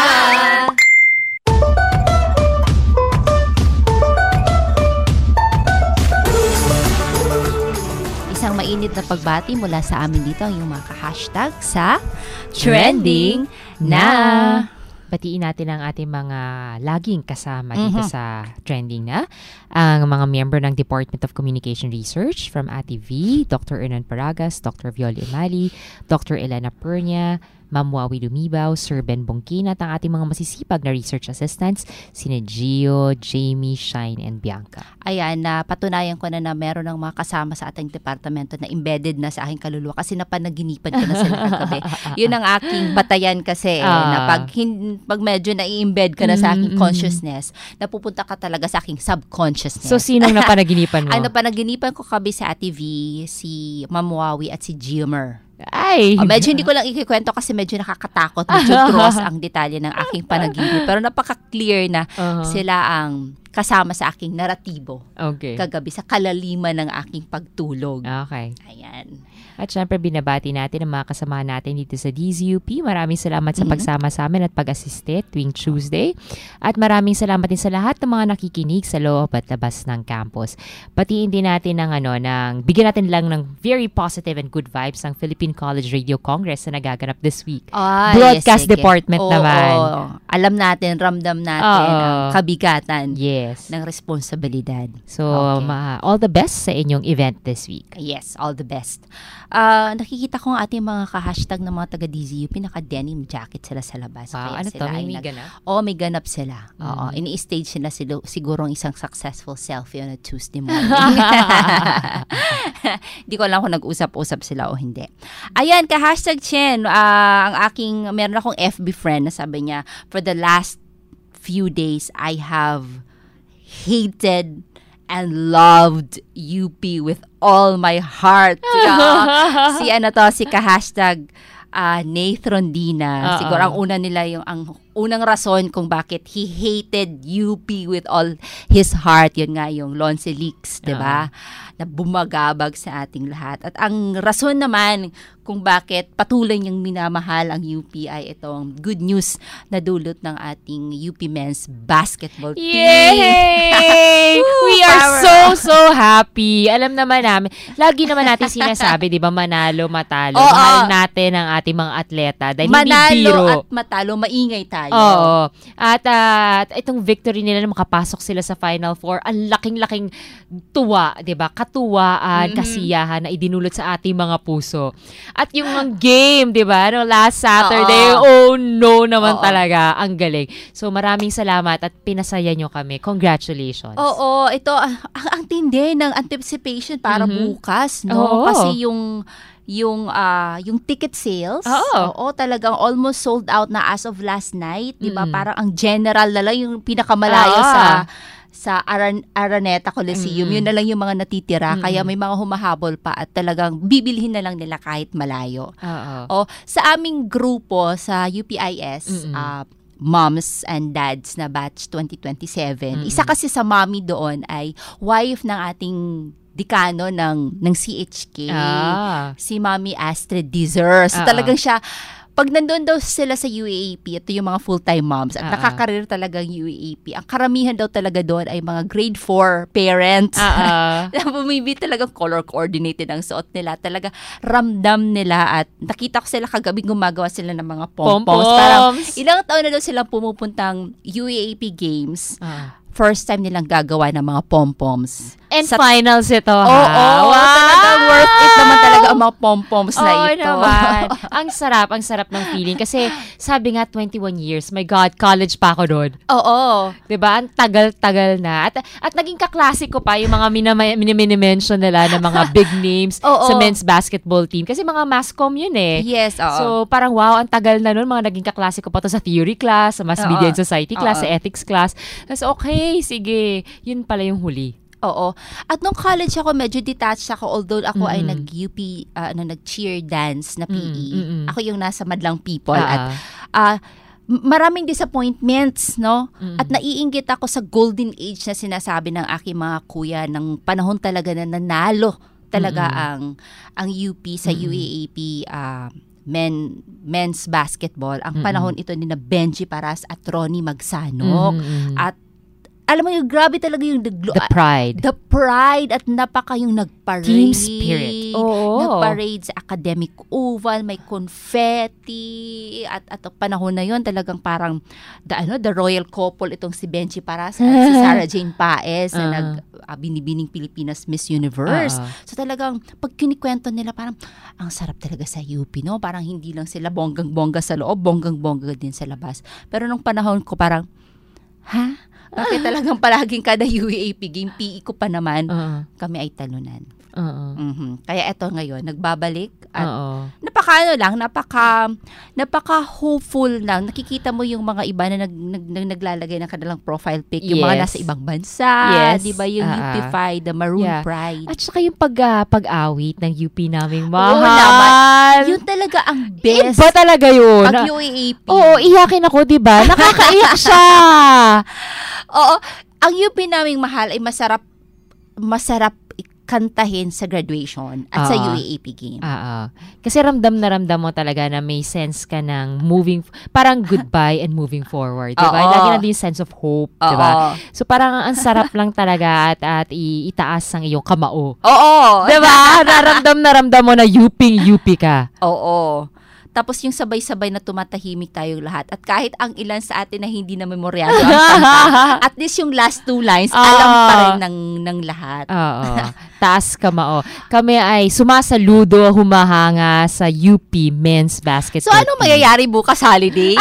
Isang mainit na pagbati mula sa amin dito ang yung mga ka-hashtag sa Trending na. batiin natin ang ating mga laging kasama dito Mhm. sa Trending na. Ang mga member ng Department of Communication Research from A T V, Doctor Hernan Paragas, Doctor Violi Umali, Doctor Elena Pernia, Ma'am Wawi Lumibaw, Sir Ben Bongkin, at ang ating mga masisipag na research assistants, sina Gio, Jamie, Shine, and Bianca. Ayan, na patunayan ko na na meron ng mga kasama sa ating departamento na embedded na sa aking kaluluwa kasi napanaginipan ko na sila kagabi. Yun ang aking batayan kasi, eh, Ah. na pag, hin- pag medyo na-embed ka na sa aking Mm, mm, consciousness, napupunta ka talaga sa aking subconsciousness. So, sinong napanaginipan mo? Ang napanaginipan ko kabi sa A T V, si Ma'am Wawi at si Gilmer. Ay! Oh, medyo hindi ko lang ikikwento kasi medyo nakakatakot, medyo gross ang detalye ng aking panaginip. Pero napaka-clear na Uh-huh. sila ang kasama sa aking naratibo Okay. kagabi sa kalaliman ng aking pagtulog. Okay. Ayan. At syempre, binabati natin ang mga kasamahan natin dito sa D Z U P. Maraming salamat sa Mhm. pagsama sa amin at pag-assiste tuwing Tuesday. At maraming salamat din sa lahat ng mga nakikinig sa loob at labas ng campus. Batiin din natin ng ano, ng, bigyan natin lang ng very positive and good vibes ang Philippine College Radio Congress na nagaganap this week. Ay, Broadcast sige. Department Oo, naman. oo. Alam natin, ramdam natin Oo. ang kabigatan Yes. ng responsibilidad. So, Okay. ma- all the best sa inyong event this week. Yes, all the best. Ah, nakikita ko ang ating mga ka-hashtag ng mga taga-D Z U P, naka-denim jacket sila sa labas. Wow, Kaya ano sila to? May ay may nag- ganap? Oo, may ganap sila. Oo, Mhm. ini-stage nila sila, siguro ang isang successful selfie on a Tuesday morning. Hindi ko alam kung nag-usap-usap sila o hindi. Ayan, ka-hashtag Chen, ah, ang aking, meron akong F B friend na sabi niya, for the last few days, I have hated and loved U P with all my heart. Yeah. si ano to, si ka-hashtag uh, Nathan Dina. Uh-uh. Siguro ang una nila yung ang unang rason kung bakit he hated U P with all his heart. Yun nga yung Lonce Leaks, di ba? Na bumagabag sa ating lahat. At ang rason naman kung bakit patuloy niyang minamahal ang U P ay itong good news na dulot ng ating U P men's basketball team. Yay! Woo, We are power. so, so happy. Alam naman namin, lagi naman natin sinasabi, di ba, manalo, matalo. Oo. Mahal natin ang ating mga atleta dahil hindi Manalo biro. at matalo, maingay tayo. Oo. At ah, itong victory nila na makapasok sila sa Final Four, ang laking-laking tuwa, di ba? Katuwaan, Mhm. kasiyahan na idinulot sa ating mga puso. At yung mga game, di ba? No, last Saturday, Oo. oh no naman Oo. talaga. Ang galing. So maraming salamat at pinasaya nyo kami. Congratulations. Oo, ito, ang, ang tindi ng anticipation para Mhm. bukas, no? Oo. Kasi yung yung ah yung ticket sales, Oo. talagang almost sold out na as of last night, 'di ba? Mm. Parang ang general na lang yung pinakamalayo Oo. sa sa Aran- Araneta Coliseum, Mm. yun na lang yung mga natitira. Mm. Kaya may mga humahabol pa at talagang bibilhin na lang nila kahit malayo. Oo. O, sa aming grupo sa U P I S, Mm-mm. ah, moms and dads na batch twenty twenty-seven, Mm-mm. isa kasi sa mommy doon ay wife ng ating dekano ng ng C H K, Ah. si Mami Astrid Dizer. So Oo. talagang siya, pag nandun daw sila sa U A A P, ito yung mga full-time moms at Oo. nakakarir talagang U A A P. Ang karamihan daw talaga doon ay mga grade four parents. Oo. Na bumibili talagang color coordinated ang suot nila. Talaga ramdam nila at nakita ko sila kagabi gumagawa sila ng mga pom-poms. Pom-poms. Parang ilang taon na daw silang pumupuntang U A A P games. Ah. First time nilang gagawa ng mga pom-poms. And Sa- finals ito, ha? Oo, oo, Wow! talaga worth it naman talaga ang mga pom-poms na Oo ito. naman. Ang sarap, ang sarap ng feeling. Kasi sabi nga, twenty-one years, my God, college pa ako doon. Oo. Diba? Ang tagal-tagal na. At, at naging kaklase ko pa yung mga minama- minimimension nila ng mga big names Oo. sa men's basketball team. Kasi mga masscom yun eh. Yes, oo. So, parang wow, ang tagal na nun. Mga naging kaklase ko pa to sa theory class, sa mass Oo. media and society class, Oo. sa ethics class. Tapos, okay, sige. Yun pala yung huli. Oo. At nung college ako, medyo detached ako. Although ako ay Mm-mm. nag-U P, uh, ano, nag-cheer dance na P E. Mm-mm, mm-mm. Ako yung nasa Madlang People. Ah. At ah, m- maraming disappointments, no? Mm-mm. At naiinggit ako sa golden age na sinasabi ng aking mga kuya ng panahon talaga na nanalo talaga Mm-mm. ang ang U P sa Mm-mm. U A A P ah, men men's basketball. Ang Mm-mm. panahon ito ni na Benji Paras at Ronnie Magsanok. Mm-mm. At alam mo yung grabe talaga yung the, The pride. The pride at napaka yung nagparade. Team spirit. Oo. Nagparade sa academic oval, may confetti at at panahon na yon talagang parang the ano the royal couple itong si Benji Parasa at si Sarah Jane Paez na Uh-huh. nag uh, binibining Pilipinas Miss Universe. Uh-huh. So talagang pag kinikwento nila parang ang sarap talaga sa U P, no? Parang hindi lang sila bonggang-bongga sa loob, bonggang-bongga din sa labas. Pero nung panahon ko parang ha? Bakit talagang palaging kada U A P game, P E ko pa naman, Uh-uh. kami ay talunan. Uh-uh. Mhm. Kaya eto ngayon, nagbabalik at Uh-uh. napaka ano lang, napaka napaka hopeful lang. Nakikita mo yung mga iba na nag, nag, nag naglalagay ng kanilang profile pic, yung mga Yes. nasa ibang bansa, Yes. 'di ba, yung Uh-uh. U P five, the Maroon Yeah. Pride. At saka yung pag, uh, pag-awit ng U P naming Oo mahal. naman. Yun talaga ang best. Iba talaga yun. Pag U A A P. Oo, iyakin ako, di ba? Nakakaiyak siya. Oo, ang U P naming mahal ay masarap masarap kantahin sa graduation at sa Oo. U A A P game. Oo. Kasi ramdam na ramdam mo talaga na may sense ka ng moving, parang goodbye and moving forward. Diba? Oo. Lagi na din yung sense of hope. Oo. Diba? So parang ang sarap lang talaga at, at i- itaas ang iyong kamao. Oo. Diba? Naramdam na ramdam mo na U P-U P ka. Oo. Tapos yung sabay-sabay na tumatahimik tayong lahat. At kahit ang ilan sa atin na hindi na memoryado ang kanta, at least yung last two lines, alam pa rin ng, ng lahat. Oo. Taas kamao. Kami ay sumasaludo, humahanga sa U P men's basketball. So, anong mangyayari bukas holiday?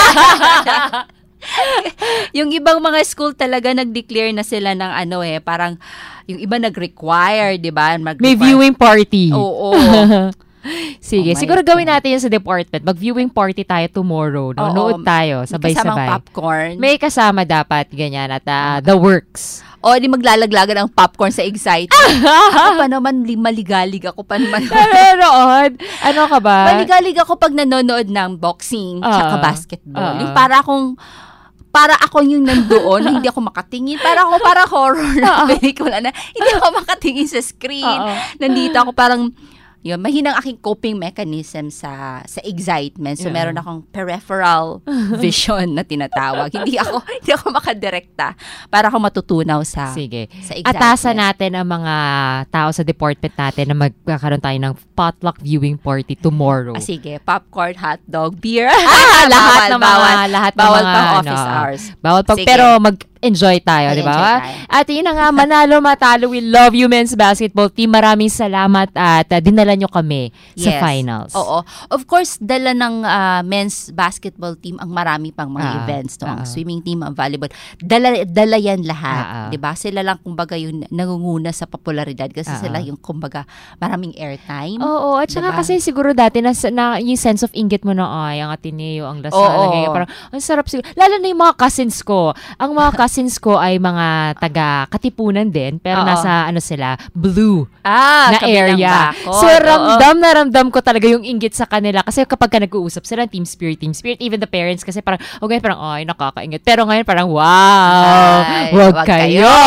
Yung ibang mga school talaga nag-declare na sila ng ano eh, parang yung iba nag-require, di ba? Mag- May viewing party. Oo. Sige, Oh my siguro gawin God. natin yun sa department. Mag-viewing party tayo tomorrow. No? Oo. Nood tayo, May sabay-sabay. kasamang popcorn. May kasama dapat, ganyan, at uh, the works. O, di maglalaglagan ng popcorn sa excitement. Ako pa naman, li- maligalig ako pa naman. Meron. Ano ka ba? Maligalig ako pag nanonood ng boxing Ah. tsaka basketball. Ah. Yung para akong para ako yung nandoon na hindi ako makatingin. Para ako para horror na pelikula na hindi ako makatingin sa screen. Oo. Nandito ako parang yun, mahinang aking coping mechanism sa sa excitement. So, Yeah. meron akong peripheral vision na tinatawag. hindi ako hindi ako makadirekta para ako matutunaw sa Sige. sa excitement. Atasan natin ang mga tao sa department natin na magkakaroon tayo ng potluck viewing party tomorrow. Ah, sige, popcorn, hotdog, beer. Ah, lahat Bawal, ng mga bawal. lahat ng Bawal mga pang ano, office hours. Bawal pag Sige. pero mag-enjoy tayo, di ba? Mag-enjoy tayo. At yun na nga, manalo matalo, we love you men's basketball team. Maraming salamat at uh, dinala nyo kami sa Yes. finals. Oo. Of course, dala ng ah, men's basketball team ang marami pang mga Ah, events. No? Ang ah. swimming team, ang volleyball. Dala, dala yan lahat. Ah, ah. 'Di ba? Sila lang kumbaga yung nangunguna sa popularidad kasi Ah, sila ah. yung kumbaga maraming airtime. Oo, at saka Diba? kasi siguro dati na, na yung sense of inggit mo na, ay, ang Ateneo, ang Lasal, Oo. ganyan, parang, ang sarap siguro. Lalo na yung mga cousins ko. Ang mga cousins ko ay mga taga Katipunan din, pero Oo. nasa, ano sila, blue Ah, na kabilang area. bakod. So, Oo. ramdam na ramdam ko talaga yung inggit sa kanila. Kasi kapag ka nag-uusap sila, team spirit, team spirit, even the parents, kasi parang, okay, parang, ay, nakakaingit. Pero ngayon, parang, wow, Ay, wag wag kayo. kayo.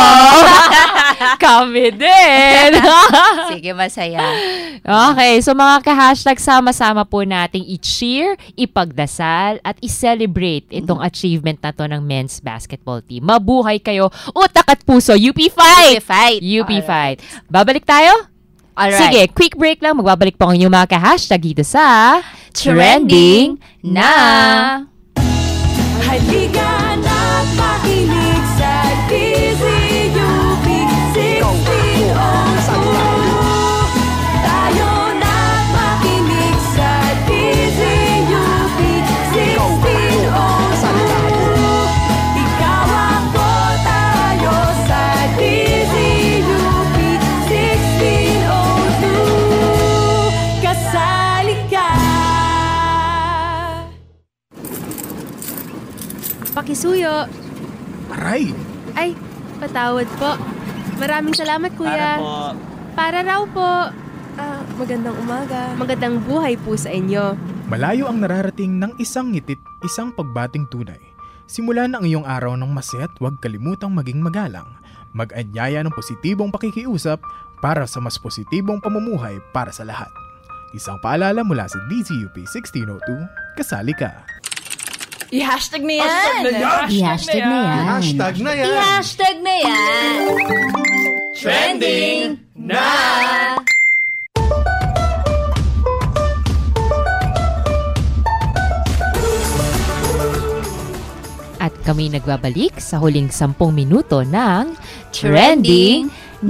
Kami din. Sige, masaya. Okay, so mga ka-hashtag, sama-sama po nating i-cheer, ipagdasal, at i-celebrate itong achievement na to ng men's basketball team. Mabuhay kayo, utak at puso, U P fight! U P fight. U P Alright. fight. Babalik tayo? Alright. Sige, quick break lang. Magbabalik po ang inyong mga ka-hashtag dito sa Trending na. Halika na't makinig sa D Z U P sixteen oh two. Tayo na't makinig sa D Z U P sixteen oh two. Ikaw ako, tayo sa D Z U P sixteen oh two. Kasali ka. Pakisuyo. Aray! Ay, patawad po. Maraming salamat, kuya. Para po. Para raw po. Ah, magandang umaga. Magandang buhay po sa inyo. Malayo ang nararating ng isang ngitit, isang pagbating tunay. Simula na ang iyong araw ng masaya at huwag kalimutang maging magalang. Mag-anyaya ng positibong pakikiusap para sa mas positibong pamumuhay para sa lahat. Isang paalala mula sa D Z U P sixteen oh two, kasali ka. I-hashtag na yan. I-hashtag na yan. I-hashtag na yan. I-hashtag na yan. Trending na! At kami nagbabalik sa huling sampung minuto ng Trending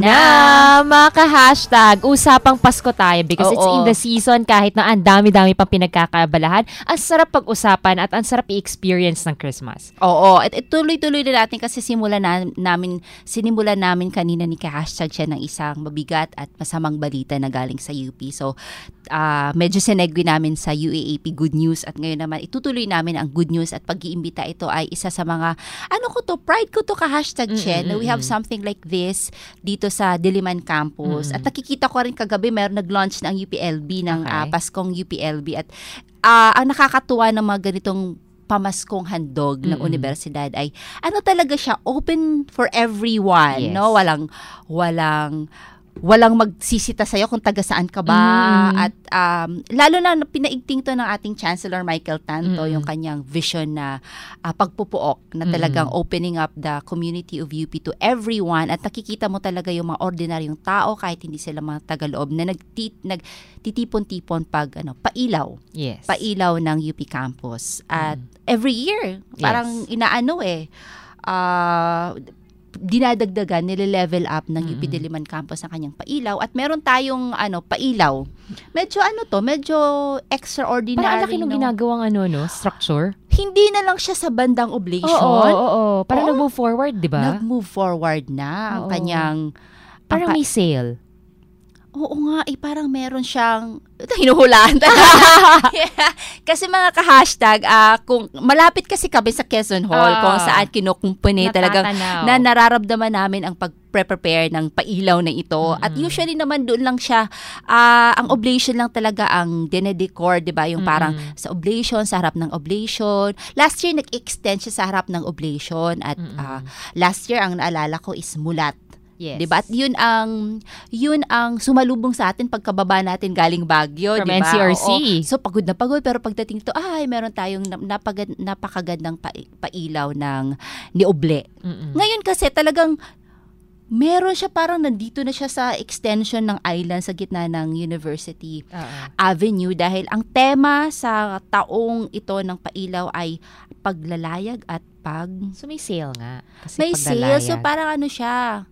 na mga ka-hashtag. Usapang Pasko tayo because Oo. it's in the season kahit na ang dami-dami pang pinagkakabalahan. Ang sarap pag-usapan at ang sarap i-experience ng Christmas. Oo. At at tuloy-tuloy na natin kasi simula na, namin, sinimulan namin kanina ni ka-hashtag siya ng isang mabigat at masamang balita na galing sa U P. So, uh, medyo sinegwi namin sa U A A P Good News at ngayon naman itutuloy namin ang good news at pag-iimbita ito ay isa sa mga, ano ko to, pride ko to ka-hashtag Chen, na we have something like this dito sa Diliman Campus. Mm-mm. At nakikita ko rin kagabi, meron nag-launch ng U P L B, ng Okay. uh, Paskong U P L B. At uh, ang nakakatuwa ng mga ganitong pamaskong handog ng Mm-mm. universidad ay ano talaga siya, open for everyone. Yes. No? Walang, walang, walang magsisita sa'yo kung taga saan ka ba. Mm. At um, lalo na pinaigting to ng ating Chancellor Michael Tanto, Mm. yung kanyang vision na uh, pagpupuok na talagang opening up the community of U P to everyone. At nakikita mo talaga yung mga ordinaryong tao kahit hindi sila mga tagaloob na nagtit, nagtitipon-tipon pag ano, pailaw. Yes. Pailaw ng U P campus. At every year, parang Yes. inaano eh, uh, dinadagdagan, nile-level up ng U P Mm-mm. Diliman Campus ang kanyang pailaw. At meron tayong ano, pailaw. Medyo ano to, medyo extraordinary. Parang ang laki nung no? ginagawang ano, no? Structure. Hindi na lang siya sa bandang oblation. Oo, oo, oo. Parang Oo. nag-move forward, di ba? Nag-move forward na ang Oo. kanyang... Parang ang ka- may sale. Oo nga, eh parang meron siyang... Ito, hinuhulaan. Yeah. Kasi mga ka-hashtag, ah, kung malapit kasi kami sa Quezon Hall, Ah. kung saan kinukumpuni talagang Natatanaw. na nararamdaman namin ang pag-prepare ng pailaw na ito. At usually naman doon lang siya, ah, ang oblation lang talaga ang dinedecor, di ba? Yung parang sa oblation, sa harap ng oblation. Last year, nag-extend siya sa harap ng oblation. At ah, last year, ang naalala ko is mulat. Yes. Diba? At yun ang yun ang sumalubong sa atin pagkababa natin galing Baguio, From diba? N C R C. Oo. So pagod na pagod pero pagdating to, ay meron tayong napagad, napakagandang pa, pailaw ng ni Oble. Mm-mm. Ngayon kasi talagang meron siya, parang nandito na siya sa extension ng island sa gitna ng University Oo. Avenue dahil ang tema sa taong ito ng pailaw ay paglalayag at pag So may sale nga. Kasi may sale. paglalayag. So parang ano siya,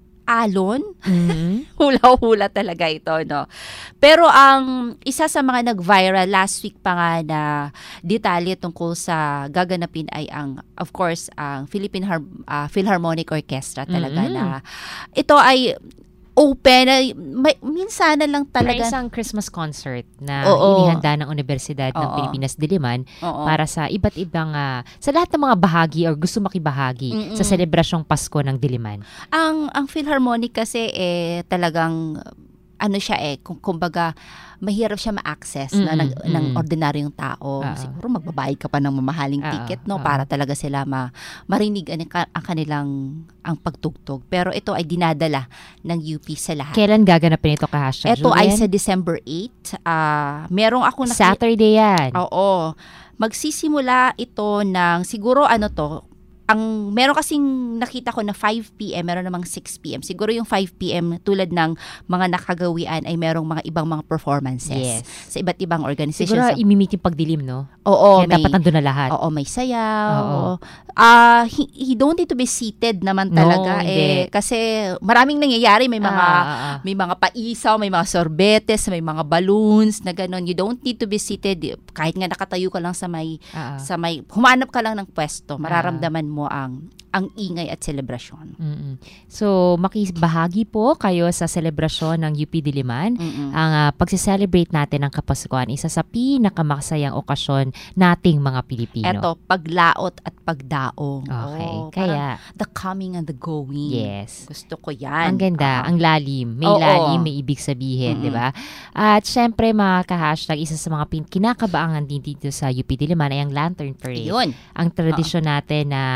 alon. Mhm. Hula-hula talaga ito, no? Pero ang isa sa mga nag-viral last week pa nga na detalye tungkol sa gaganapin ay ang, of course, ang Philippine Har- uh, Philharmonic Orchestra talaga Mhm. na ito ay open. Ay, may, minsan na lang Para talaga. isang Christmas concert na Oo. inihanda ng Universidad ng Oo. Pilipinas Diliman Oo. para sa iba't ibang, ah, sa lahat ng mga bahagi or gusto makibahagi Mm-mm. sa selebrasyong Pasko ng Diliman. Ang ang Philharmonic kasi eh talagang ano siya eh kung kumbaga mahirap siya ma-access na ng, Mm-mm, ng mm-mm. ordinaryong tao. Oo. Siguro magbabayad ka pa ng mamahaling Oo, ticket no oo. para talaga sila ma, marinig ang, ang kanilang ang pagtugtog. Pero ito ay dinadala ng U P sa lahat. Kailan gaganapin ito ka-hashtag, Ito ay Julian? sa December eighth. Ah, merong ako naki- Saturday yan. Oo. Magsisimula ito ng siguro ano to, ang meron kasing nakita ko na five p.m., meron namang six p.m. Siguro yung five p.m. tulad ng mga nakagawian ay merong mga ibang mga performances Yes. sa iba't ibang organizations. Siguro So, imimit yung pagdilim, no? oo, Kaya may, dapat nandun na lahat. Oo, may sayaw. Oo. Oo. Ah, he, he don't need to be seated naman No, talaga hindi. eh kasi maraming nangyayari, may mga Ah, ah, ah. may mga paisaw, may mga sorbetes, may mga balloons na gano'n. You don't need to be seated kahit nga nakatayo ka lang sa may Ah, ah. sa may humanap ka lang ng pwesto, mararamdaman mo ang ang ingay at selebrasyon. Mm-mm. So, makibahagi po kayo sa selebrasyon ng U P Diliman. Mm-mm. Ang uh, pagse-celebrate natin ng Kapaskuhan, isa sa pinakamakasayang okasyon nating mga Pilipino. Eto, paglaot at pagdaong. Okay, Oh, kaya- parang the coming and the going. Yes. Gusto ko yan. Ang ganda, Ah. ang lalim. May Oo. lalim, may ibig sabihin, Mm-mm. di ba? At syempre, mga ka-hashtag, isa sa mga pin- kinakabaangan din dito sa U P Diliman ay ang Lantern Parade. Yun. Ang tradisyon natin na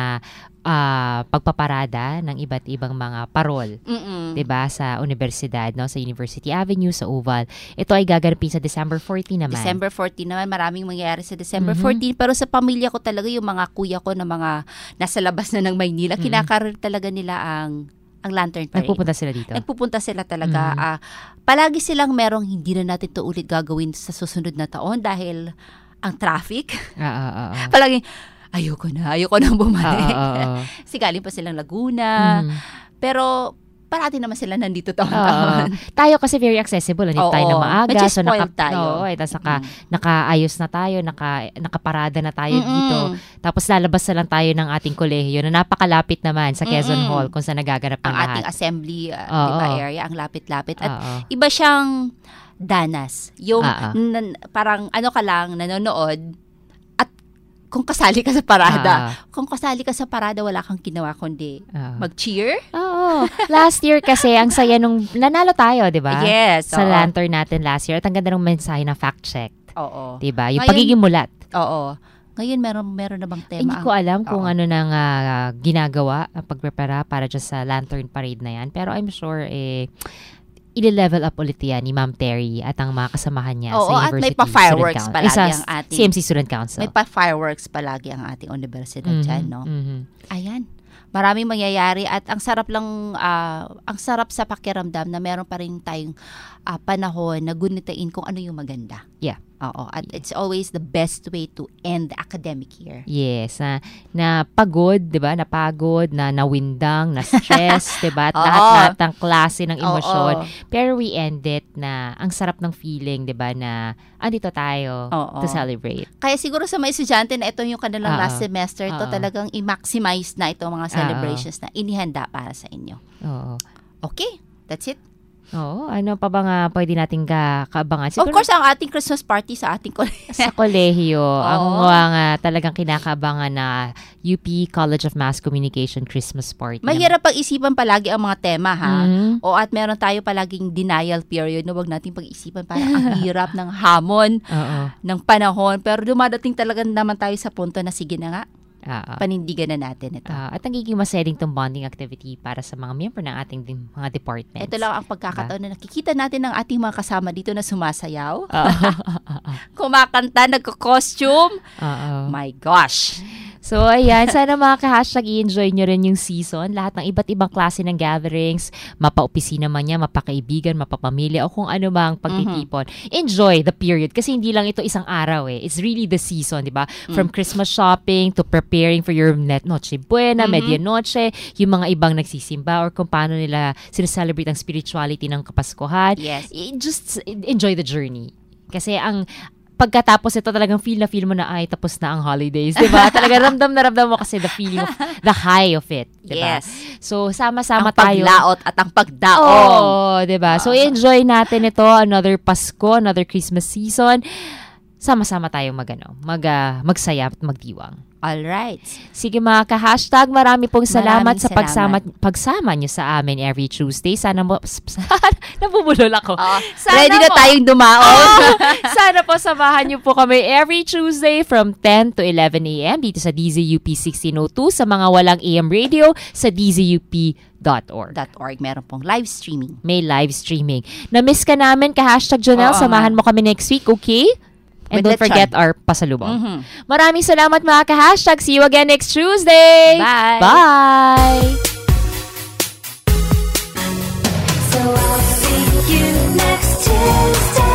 uh, pagpaparada ng iba't ibang mga parol, Mm-mm. 'di ba, sa universidad, no, sa University Avenue, sa Oval. Ito ay gaganapin sa December fourteen naman. December fourteen naman, maraming mangyayari sa December Mhm. fourteen, pero sa pamilya ko talaga yung mga kuya ko na mga nasa labas na ng Maynila, Mhm. kinakaroon talaga nila ang ang Lantern Parade. Nagpupunta sila dito. Nagpupunta sila talaga. Mhm. Ah, palagi silang merong hindi na natin to ulit gagawin sa susunod na taon dahil ang traffic. Ah, ah, ah, ah. Palagi, ayoko na, ayoko na bumalik. Ah, ah, ah. Kasi galing pa silang Laguna. Mhm. Pero parati naman sila nandito Oo. taon-taon. Tayo kasi very accessible. Nandito Oo. tayo na maaga. Medyo So, naka, spoiled tayo. Oo, eh, tas naka, nakaayos na tayo. Naka, nakaparada na tayo Mm-mm. dito. Tapos lalabas na lang tayo ng ating kolehiyo na napakalapit naman sa Quezon Mm-mm. Hall kung saan nagaganap ang Ang lahat. ating assembly uh, Oo. di ba, area, ang lapit-lapit. At Oo. iba siyang danas. Yung Oo. nan- parang ano ka lang, nanonood, at kung kasali ka sa parada, Ah. kung kasali ka sa parada, wala kang ginawa kundi Ah. mag-cheer. Oo. Last year kasi, ang saya nung, nanalo tayo, di ba? Yes, Sa oo. lantern natin last year. At ang ganda ng mensahe ng fact check. Oo. Di ba? Yung Ngayon- pagiging mulat. Oo. Ngayon, meron, meron na bang tema? Hindi ko alam kung Oo. ano nang ah, ginagawa, ang pagprepara para dyan sa lantern parade na yan. Pero I'm sure, eh, ile-level up ulit yan ni Ma'am Terry at ang mga kasamahan niya Oo, sa at may University pa-fireworks Student palagi Council. ang ating- C M C Student Council. May pa-fireworks palagi ang ating universidad Mhm, dyan, no? mhm. Ayan. Maraming mangyayari at ang sarap lang, ah, ang sarap sa pakiramdam na meron pa rin tayong ah, panahon na gunitain kung ano yung maganda. Yeah. Oo. At it's always the best way to end the academic year. Yes, na, na pagod, 'di ba? Napagod, na nawindang, na stress, 'di ba? At Oo. lahat-lahat ng klase ng emosyon. Oo. Pero we end it na ang sarap ng feeling, 'di ba, na andito tayo Oo. to celebrate. Kaya siguro sa mga estudyante na ito yung kanilang Oo. last semester, ito Oo. talagang i-maximize na itong mga Oo. celebrations na inihanda para sa inyo. Oo. Okay, that's it. Oo, ano pa ba nga pwede nating ka kaabangan? Of course, ang ating Christmas party sa ating college. sa kolehiyo, ang Oo. mga talagang kinakabangan na U P College of Mass Communication Christmas Party. Mahirap pag-isipan palagi ang mga tema, ha? Mhm. O at meron tayo palaging denial period na wag nating pag-isipan para ang hirap ng hamon Oo. ng panahon. Pero dumadating talaga naman tayo sa punto na sige na nga, Oo. panindigan na natin ito. Ah, at nagiging masaya din itong bonding activity para sa mga member ng ating din, mga departments. Ito lang ang pagkakataon na nakikita natin ang ating mga kasama dito na sumasayaw, Oo. kumakanta, nagko-costume. Oo. My gosh! So, ayan. Sana mga ka-hashtag i-enjoy nyo rin yung season. Lahat ng iba't ibang klase ng gatherings, mapa-opisina man niya, mapakaibigan, mapapamilya, o kung ano mang pagtitipon. Enjoy the period. Kasi hindi lang ito isang araw eh. It's really the season, di ba? From Christmas shopping to preparing for your net Noche Buena, Mhm. Medianoche, yung mga ibang nagsisimba or kung paano nila sineselebrate ang spirituality ng Kapaskuhan. Yes. I- Just enjoy the journey. Kasi ang pagkatapos ito talagang feel na feel mo na ay tapos na ang holidays, 'di ba? Talaga ramdam na ramdam mo kasi the feeling of the high of it, 'di ba? Yes. So sama-sama Ang tayo. paglaot at ang pagdaong. Oo, 'di ba? So enjoy natin ito, another Pasko, another Christmas season. Sama-sama tayong magano, mag uh, magsaya at magdiwang. All right. Sige mga ka-hashtag, marami pong salamat Maraming sa pagsama pagsama niyo sa amin every Tuesday. Sana mo nabubulol ako. Sana Ready na po- tayong dumaon. Oh, sana po samahan niyo po kami every Tuesday from ten to eleven a.m. dito sa D Z U P sixteen oh two sa mga walang A M radio sa d z u p dot org. .org. Meron pong live streaming. May live streaming. Na-miss ka namin ka-hashtag Jonelle, Oo, samahan mo kami next week, okay? And don't With forget lechon. our pasalubong. Mhm. Maraming salamat mga ka-hashtag. See you again next Tuesday. Bye. Bye. So I'll see you next Tuesday.